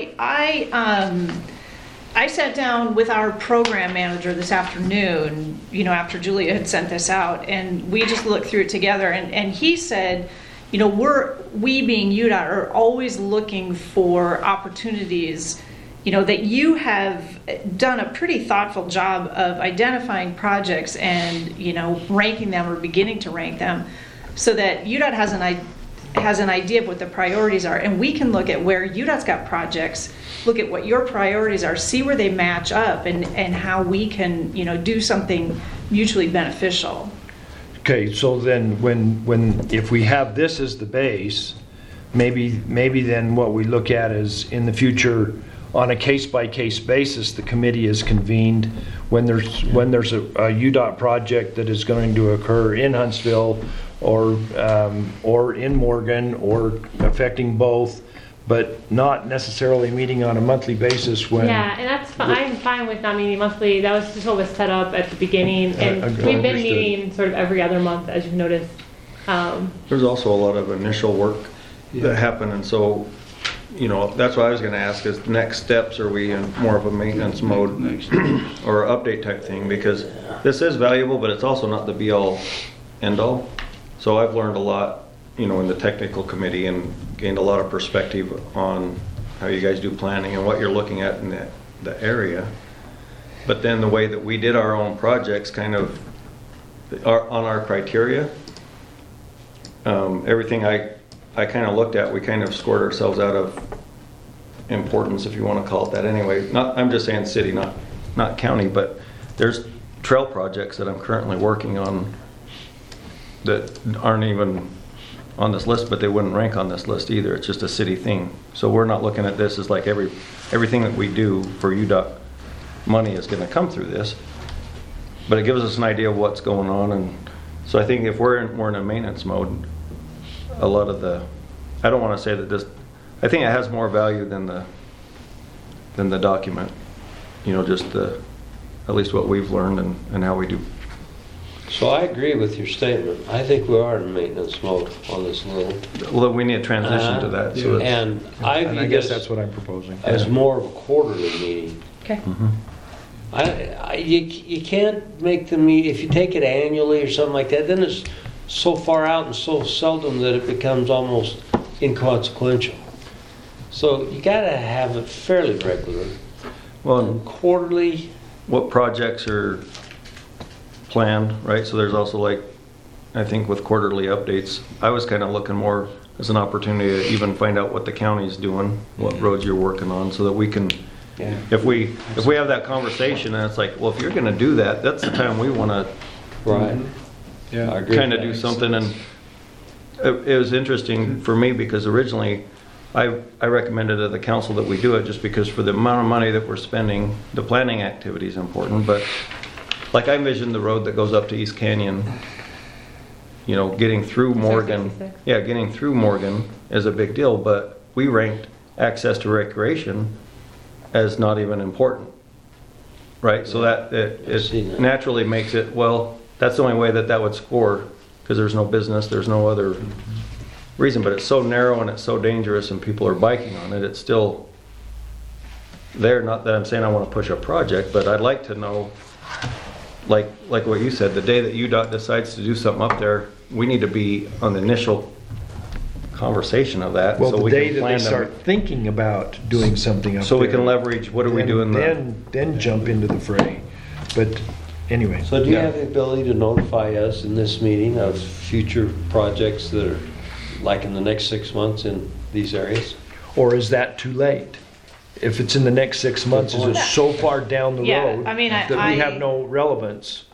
[SPEAKER 9] I sat down with our program manager this afternoon, after Julia had sent this out, and we just looked through it together, and he said, we being UDOT are always looking for opportunities, that you have done a pretty thoughtful job of identifying projects and, ranking them or beginning to rank them, so that UDOT has an idea of what the priorities are, and we can look at where UDOT's got projects, look at what your priorities are, see where they match up, and how we can, do something mutually beneficial.
[SPEAKER 2] Okay, so then if we have this as the base, maybe then what we look at is, in the future, on a case-by-case basis, the committee is convened when there's a UDOT project that is going to occur in Huntsville or in Morgan, or affecting both, but not necessarily meeting on a monthly basis when.
[SPEAKER 1] Yeah, and that's I'm fine with not meeting monthly. That was just what was set up at the beginning, and we've been meeting sort of every other month, as you've noticed.
[SPEAKER 6] There's also a lot of initial work that happened, and so, that's what I was going to ask is, next steps, are we in more of a maintenance mode or update type thing? Because this is valuable, but it's also not the be-all, end-all. So I've learned a lot, in the technical committee, and gained a lot of perspective on how you guys do planning and what you're looking at in the area. But then the way that we did our own projects kind of, on our criteria, everything I kind of looked at, we kind of scored ourselves out of importance, if you want to call it that anyway. I'm just saying city, not county, but there's trail projects that I'm currently working on that aren't even on this list, but they wouldn't rank on this list either. It's just a city thing. So we're not looking at this as like everything that we do for UDOT money is going to come through this, but it gives us an idea of what's going on. And so I think if we're in a maintenance mode, a lot of I don't want to say that this, I think it has more value than the document, just at least what we've learned and how we do.
[SPEAKER 4] So I agree with your statement. I think we are in maintenance mode on this little.
[SPEAKER 6] Well, we need to transition to that. So
[SPEAKER 4] and I
[SPEAKER 2] guess that's what I'm proposing.
[SPEAKER 4] As more of a quarterly meeting.
[SPEAKER 1] Okay.
[SPEAKER 6] Mm-hmm.
[SPEAKER 4] You can't make the meet if you take it annually or something like that. Then it's so far out and so seldom that it becomes almost inconsequential. So you got to have it fairly regular.
[SPEAKER 6] Well,
[SPEAKER 4] and quarterly.
[SPEAKER 6] What projects are planned, right? So there's also I think with quarterly updates, I was kind of looking more as an opportunity to even find out what the county's doing, what roads you're working on, so that we can.
[SPEAKER 4] Yeah.
[SPEAKER 6] If we have that conversation and it's like, well, if you're going to do that, that's the time we want to
[SPEAKER 4] right.
[SPEAKER 12] Yeah, I
[SPEAKER 6] kind of do something. And it was interesting for me because originally I recommended to the council that we do it just because for the amount of money that we're spending, the planning activity is important. But like I envisioned the road that goes up to East Canyon, getting through Morgan. Yeah, getting through Morgan is a big deal, but we ranked access to recreation as not even important, right? So that it naturally makes it, well, that's the only way that would score, because there's no business, there's no other reason, but it's so narrow and it's so dangerous and people are biking on it, it's still there. Not that I'm saying I want to push a project, but I'd like to know, like what you said, the day that UDOT decides to do something up there, we need to be on the initial conversation of that.
[SPEAKER 2] Well,
[SPEAKER 6] so
[SPEAKER 2] the
[SPEAKER 6] we
[SPEAKER 2] day
[SPEAKER 6] can
[SPEAKER 2] that
[SPEAKER 6] plan
[SPEAKER 2] they
[SPEAKER 6] them.
[SPEAKER 2] start thinking about doing something up
[SPEAKER 6] So
[SPEAKER 2] there.
[SPEAKER 6] we can leverage, what are we doing
[SPEAKER 2] Then jump into the fray. But anyway.
[SPEAKER 4] So do you have the ability to notify us in this meeting of future projects that are like in the next 6 months in these areas?
[SPEAKER 2] Or is that too late? If it's in the next 6 months, is it so far down the
[SPEAKER 9] Yeah,
[SPEAKER 2] road
[SPEAKER 9] I mean,
[SPEAKER 2] that we have no relevance?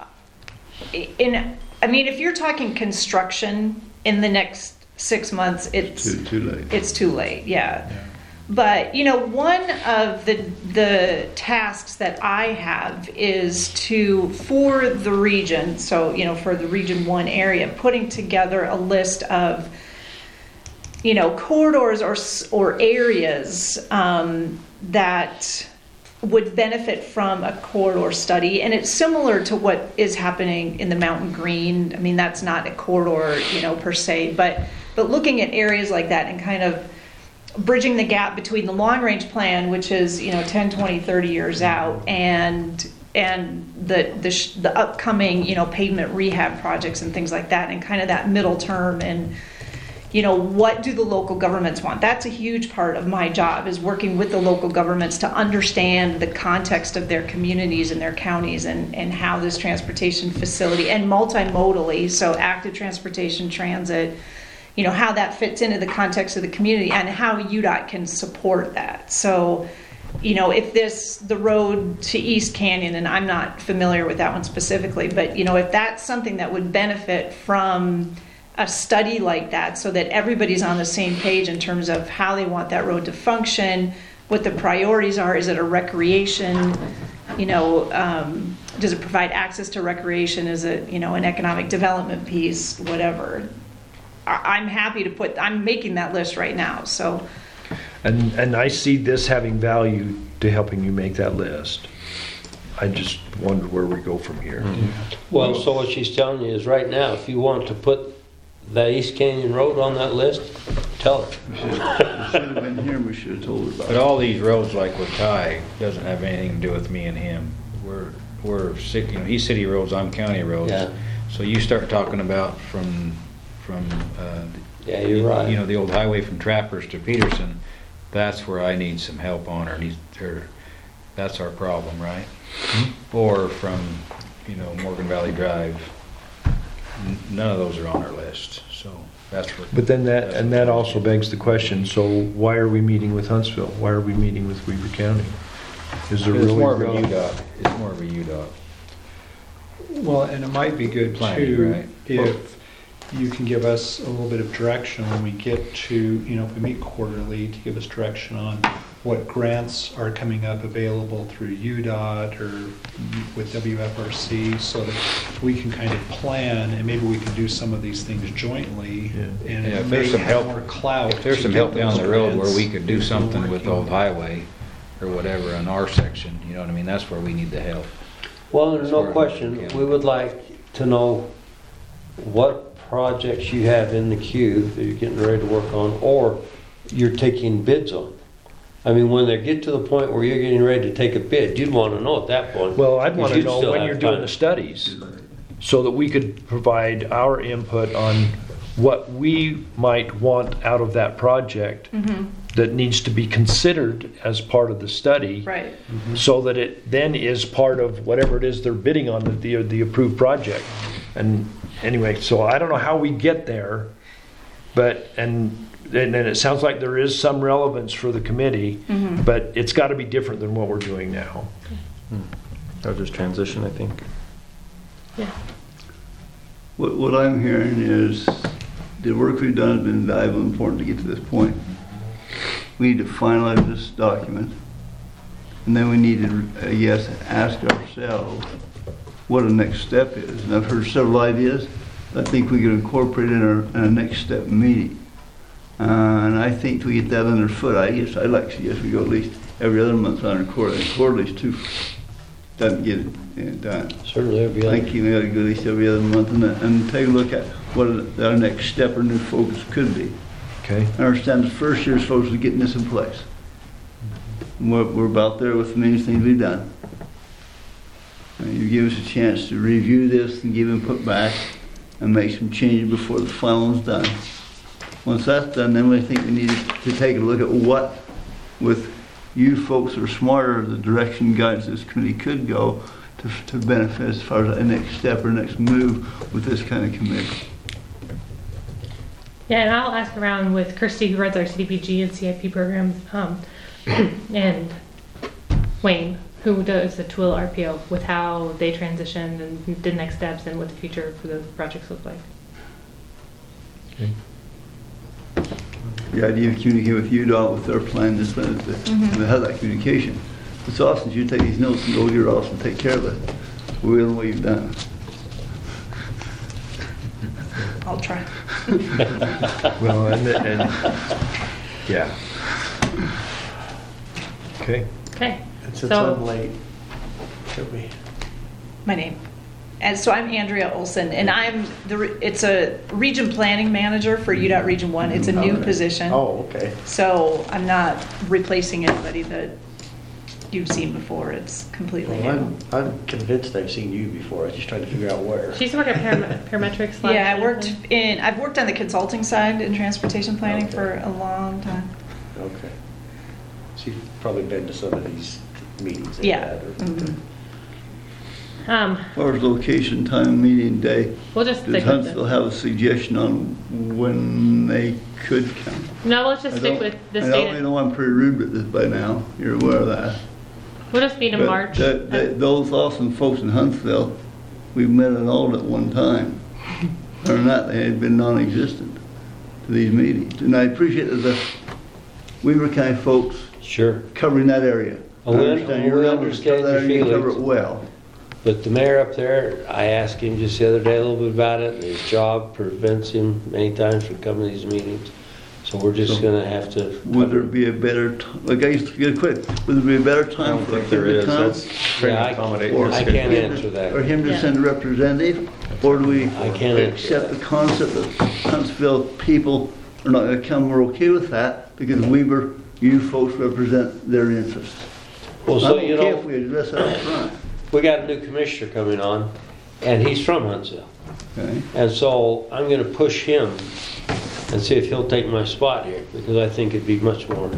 [SPEAKER 9] If you're talking construction in the next 6 months, it's
[SPEAKER 5] Too late.
[SPEAKER 9] It's too late, yeah. But, one of the tasks that I have is for the region, so, for the Region 1 area, putting together a list of, corridors or areas that would benefit from a corridor study. And it's similar to what is happening in the Mountain Green. I mean, that's not a corridor, per se, but looking at areas like that and kind of bridging the gap between the long range plan, which is 10, 20, 30 years out, and the upcoming pavement rehab projects and things like that, and kind of that middle term. And what do the local governments want? That's a huge part of my job, is working with the local governments to understand the context of their communities and their counties, and how this transportation facility, and multimodally, so active transportation, transit, how that fits into the context of the community, and how UDOT can support that. So, if the road to East Canyon, and I'm not familiar with that one specifically, but, if that's something that would benefit from a study like that, so that everybody's on the same page in terms of how they want that road to function, what the priorities are. Is it a recreation? Does it provide access to recreation? Is it, an economic development piece? Whatever. I'm happy to I'm making that list right now, so.
[SPEAKER 2] And I see this having value to helping you make that list. I just wonder where we go from here.
[SPEAKER 6] Mm-hmm.
[SPEAKER 4] Well, so what she's telling you is right now, if you want to put the East Canyon Road on that list, tell her.
[SPEAKER 5] We should have been here and we should have told her about
[SPEAKER 11] But
[SPEAKER 5] it.
[SPEAKER 11] all these roads, like with Ty, doesn't have anything to do with me and him. We're city, he's city roads, I'm county roads.
[SPEAKER 4] Yeah.
[SPEAKER 11] So you start talking about from
[SPEAKER 4] Yeah, you're right.
[SPEAKER 11] The old highway from Trappers to Peterson, that's where I need some help on, or That's our problem, right? Or from, Morgan Valley Drive. None of those are on our list, so that's what.
[SPEAKER 2] But then that also begs the question, so why are we meeting with Huntsville? Why are we meeting with Weaver County? Is there
[SPEAKER 11] It's
[SPEAKER 2] really?
[SPEAKER 11] more of a UDOT, it's more of a UDOT.
[SPEAKER 12] Well, and it might be good
[SPEAKER 11] Planning,
[SPEAKER 12] too,
[SPEAKER 11] right?
[SPEAKER 12] if you can give us a little bit of direction when we get to, if we meet quarterly, to give us direction on what grants are coming up available through UDOT or with WFRC, so that we can kind of plan, and maybe we can do some of these things jointly.
[SPEAKER 2] Yeah.
[SPEAKER 12] And
[SPEAKER 11] Yeah,
[SPEAKER 12] it
[SPEAKER 11] if
[SPEAKER 12] may
[SPEAKER 11] there's some
[SPEAKER 12] have
[SPEAKER 11] help-
[SPEAKER 12] more clout.
[SPEAKER 11] If there's
[SPEAKER 12] to
[SPEAKER 11] some
[SPEAKER 12] get
[SPEAKER 11] help down
[SPEAKER 12] those
[SPEAKER 11] the road where
[SPEAKER 12] grants
[SPEAKER 11] we could do
[SPEAKER 12] if we're
[SPEAKER 11] something with
[SPEAKER 12] working.
[SPEAKER 11] Old Highway or whatever on our section, you know what I mean? That's where we need the help.
[SPEAKER 4] Well, there's no
[SPEAKER 11] Sure.
[SPEAKER 4] question,
[SPEAKER 11] Yeah.
[SPEAKER 4] we would like to know what projects you have in the queue that you're getting ready to work on, or you're taking bids on. I mean, when they get to the point where you're getting ready to take a bid, you'd want to know at that point.
[SPEAKER 2] Well, I'd want to
[SPEAKER 4] You'd
[SPEAKER 2] know
[SPEAKER 4] still
[SPEAKER 2] when
[SPEAKER 4] have
[SPEAKER 2] you're doing
[SPEAKER 4] time.
[SPEAKER 2] the studies, so that we could provide our input on what we might want out of that project that needs to be considered as part of the study.
[SPEAKER 9] Right.
[SPEAKER 2] So that it then is part of whatever it is they're bidding on, the approved project. And anyway, so I don't know how we get there, but, and it sounds like there is some relevance for the committee, but it's got to be different than what we're doing now.
[SPEAKER 6] I'll just transition, I think.
[SPEAKER 1] Yeah.
[SPEAKER 5] What I'm hearing is the work we've done has been valuable and important to get to this point. We need to finalize this document, and then we need to, ask ourselves what the next step is. And I've heard several ideas I think we could incorporate in our next step meeting. And I think to get that underfoot, I'd like to suggest we go at least every other month on our quarterly. Quarterly's too, doesn't get it done.
[SPEAKER 4] Certainly, every
[SPEAKER 5] I
[SPEAKER 4] other.
[SPEAKER 5] think you ought to go at least every other month and take a look at what our next step or new focus could be.
[SPEAKER 2] Okay.
[SPEAKER 5] I understand the first year's focus is getting this in place. We're about there with many things we've done. And you give us a chance to review this and give input back and make some changes before the final is done. Once that's done, then we think we need to take a look at what, with you folks who are smarter, the direction and guidance this committee could go to benefit as far as the next step or next move with this kind of committee.
[SPEAKER 1] Yeah, and I'll ask around with Kirsty, who runs our CDPG and CIP programs, and Wayne, who does the Tool RPO, with how they transitioned and the next steps and what the future for those projects look like.
[SPEAKER 2] Okay.
[SPEAKER 5] The idea of communicating with UDOT with their plan, to have that communication. It's awesome, you take these notes and go to your office and take care of it. We're the way you've done it.
[SPEAKER 9] I'll try.
[SPEAKER 2] Well, and yeah. Okay.
[SPEAKER 1] Okay.
[SPEAKER 10] And since
[SPEAKER 1] So-
[SPEAKER 10] I'm late, should we?
[SPEAKER 9] My name. And so I'm Andrea Olson, and I'm it's a region planning manager for UDOT Region 1. It's a new
[SPEAKER 10] Okay.
[SPEAKER 9] position.
[SPEAKER 10] Oh, okay.
[SPEAKER 9] So I'm not replacing anybody that you've seen before. It's completely
[SPEAKER 10] Well,
[SPEAKER 9] new.
[SPEAKER 10] I'm convinced I've seen you before. I was just trying to figure out where.
[SPEAKER 1] She used to work at Parametrics.
[SPEAKER 9] Yeah, I've worked on the consulting side in transportation planning
[SPEAKER 10] Okay.
[SPEAKER 9] for a long time.
[SPEAKER 10] Okay. So you've probably been to some of these meetings they
[SPEAKER 9] Yeah.
[SPEAKER 10] had, or-
[SPEAKER 9] Mhm.
[SPEAKER 5] As far as location, time, meeting, day,
[SPEAKER 1] We'll just
[SPEAKER 5] does
[SPEAKER 1] stick with
[SPEAKER 5] Huntsville
[SPEAKER 1] this.
[SPEAKER 5] have a suggestion on when they could come?
[SPEAKER 1] No, let's just stick with the
[SPEAKER 5] I
[SPEAKER 1] state.
[SPEAKER 5] know I'm pretty rude with this by now, you're aware of that.
[SPEAKER 1] We'll just meet in
[SPEAKER 5] But
[SPEAKER 1] March.
[SPEAKER 5] those awesome folks in Huntsville, we've met at all at one time. Other than that, they had been non-existent to these meetings. And I appreciate that the Weaver County folks
[SPEAKER 4] Sure.
[SPEAKER 5] covering that area. I
[SPEAKER 4] We
[SPEAKER 5] understand you're able to
[SPEAKER 4] understand
[SPEAKER 5] cover that
[SPEAKER 4] your
[SPEAKER 5] area, you cover it
[SPEAKER 4] feelings.
[SPEAKER 5] well.
[SPEAKER 4] But the mayor up there, I asked him just the other day a little bit about it, and his job prevents him many times from coming to these meetings. So we're just
[SPEAKER 5] So,
[SPEAKER 4] gonna have to.
[SPEAKER 5] Would there be a better, like I used to get quick, would there be a better
[SPEAKER 6] I
[SPEAKER 5] time
[SPEAKER 6] don't
[SPEAKER 5] for
[SPEAKER 6] think
[SPEAKER 5] him
[SPEAKER 6] there
[SPEAKER 5] to
[SPEAKER 6] is.
[SPEAKER 5] come?
[SPEAKER 6] That's trying
[SPEAKER 4] Yeah,
[SPEAKER 6] to accommodate
[SPEAKER 5] Or
[SPEAKER 6] your
[SPEAKER 4] I
[SPEAKER 6] schedule.
[SPEAKER 4] can't answer that.
[SPEAKER 5] Or him to
[SPEAKER 1] Yeah.
[SPEAKER 5] send a representative? Or do we
[SPEAKER 4] I can't answer
[SPEAKER 5] accept
[SPEAKER 4] that.
[SPEAKER 5] the concept that Huntsville people are not gonna come, we're okay with that, because Weaver, you folks represent their interests?
[SPEAKER 4] Well,
[SPEAKER 5] I'm
[SPEAKER 4] so
[SPEAKER 5] okay
[SPEAKER 4] you
[SPEAKER 5] if
[SPEAKER 4] know,
[SPEAKER 5] we address that up front,
[SPEAKER 4] we got a new commissioner coming on, and he's from Huntsville.
[SPEAKER 5] okay?
[SPEAKER 4] And so I'm going to push him and see if he'll take my spot here, because I think it'd be much more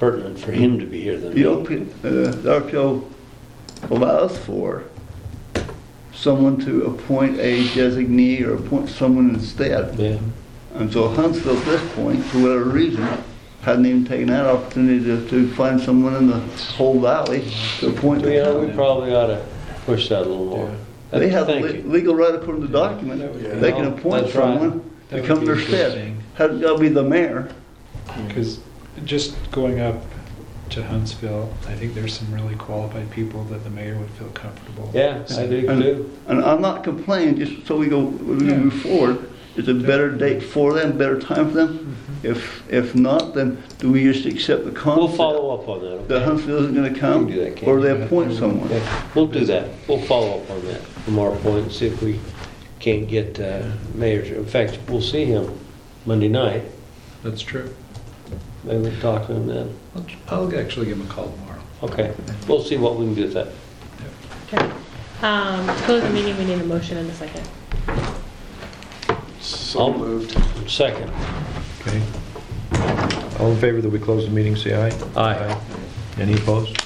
[SPEAKER 4] pertinent for him to be here than
[SPEAKER 5] The
[SPEAKER 4] me.
[SPEAKER 5] RPO allows for someone to appoint a designee or appoint someone instead.
[SPEAKER 4] Yeah.
[SPEAKER 5] And so Huntsville at this point, for whatever reason, hadn't even taken that opportunity to find someone in the whole valley to appoint.
[SPEAKER 4] You know, we probably ought to push that a little more.
[SPEAKER 5] They have
[SPEAKER 4] Thank
[SPEAKER 5] the
[SPEAKER 4] you.
[SPEAKER 5] legal right according to the document. They can
[SPEAKER 4] Yeah.
[SPEAKER 5] appoint
[SPEAKER 4] That's right.
[SPEAKER 5] someone
[SPEAKER 12] That
[SPEAKER 5] to
[SPEAKER 12] would
[SPEAKER 5] come
[SPEAKER 12] be
[SPEAKER 5] to
[SPEAKER 12] a
[SPEAKER 5] their
[SPEAKER 12] good
[SPEAKER 5] stead.
[SPEAKER 12] thing.
[SPEAKER 5] Hasn't got to be the mayor.
[SPEAKER 12] Because just going up to Huntsville, I think there's some really qualified people that the mayor would feel comfortable.
[SPEAKER 4] Yeah, I do too.
[SPEAKER 5] And I'm not complaining, just so we move forward. It's a better date for them, better time for them. If not, then do we just accept the
[SPEAKER 4] We'll
[SPEAKER 5] concept
[SPEAKER 4] follow up on that,
[SPEAKER 5] that
[SPEAKER 4] okay?
[SPEAKER 5] Huntsville isn't gonna come?
[SPEAKER 4] We can do that, can't
[SPEAKER 5] Or
[SPEAKER 4] we?
[SPEAKER 5] they appoint someone?
[SPEAKER 4] Okay, we'll do that. We'll follow up on that from our point and see if we can't get mayor. In fact, we'll see him Monday night.
[SPEAKER 12] That's true.
[SPEAKER 4] Maybe we'll talk to him then.
[SPEAKER 12] I'll actually give him a call tomorrow.
[SPEAKER 4] Okay, we'll see what we can do with that.
[SPEAKER 1] Okay. To close the meeting, we need a motion and a second.
[SPEAKER 4] So moved. Second.
[SPEAKER 2] Okay. All in favor that we close the meeting, say aye.
[SPEAKER 4] Aye.
[SPEAKER 2] Any opposed?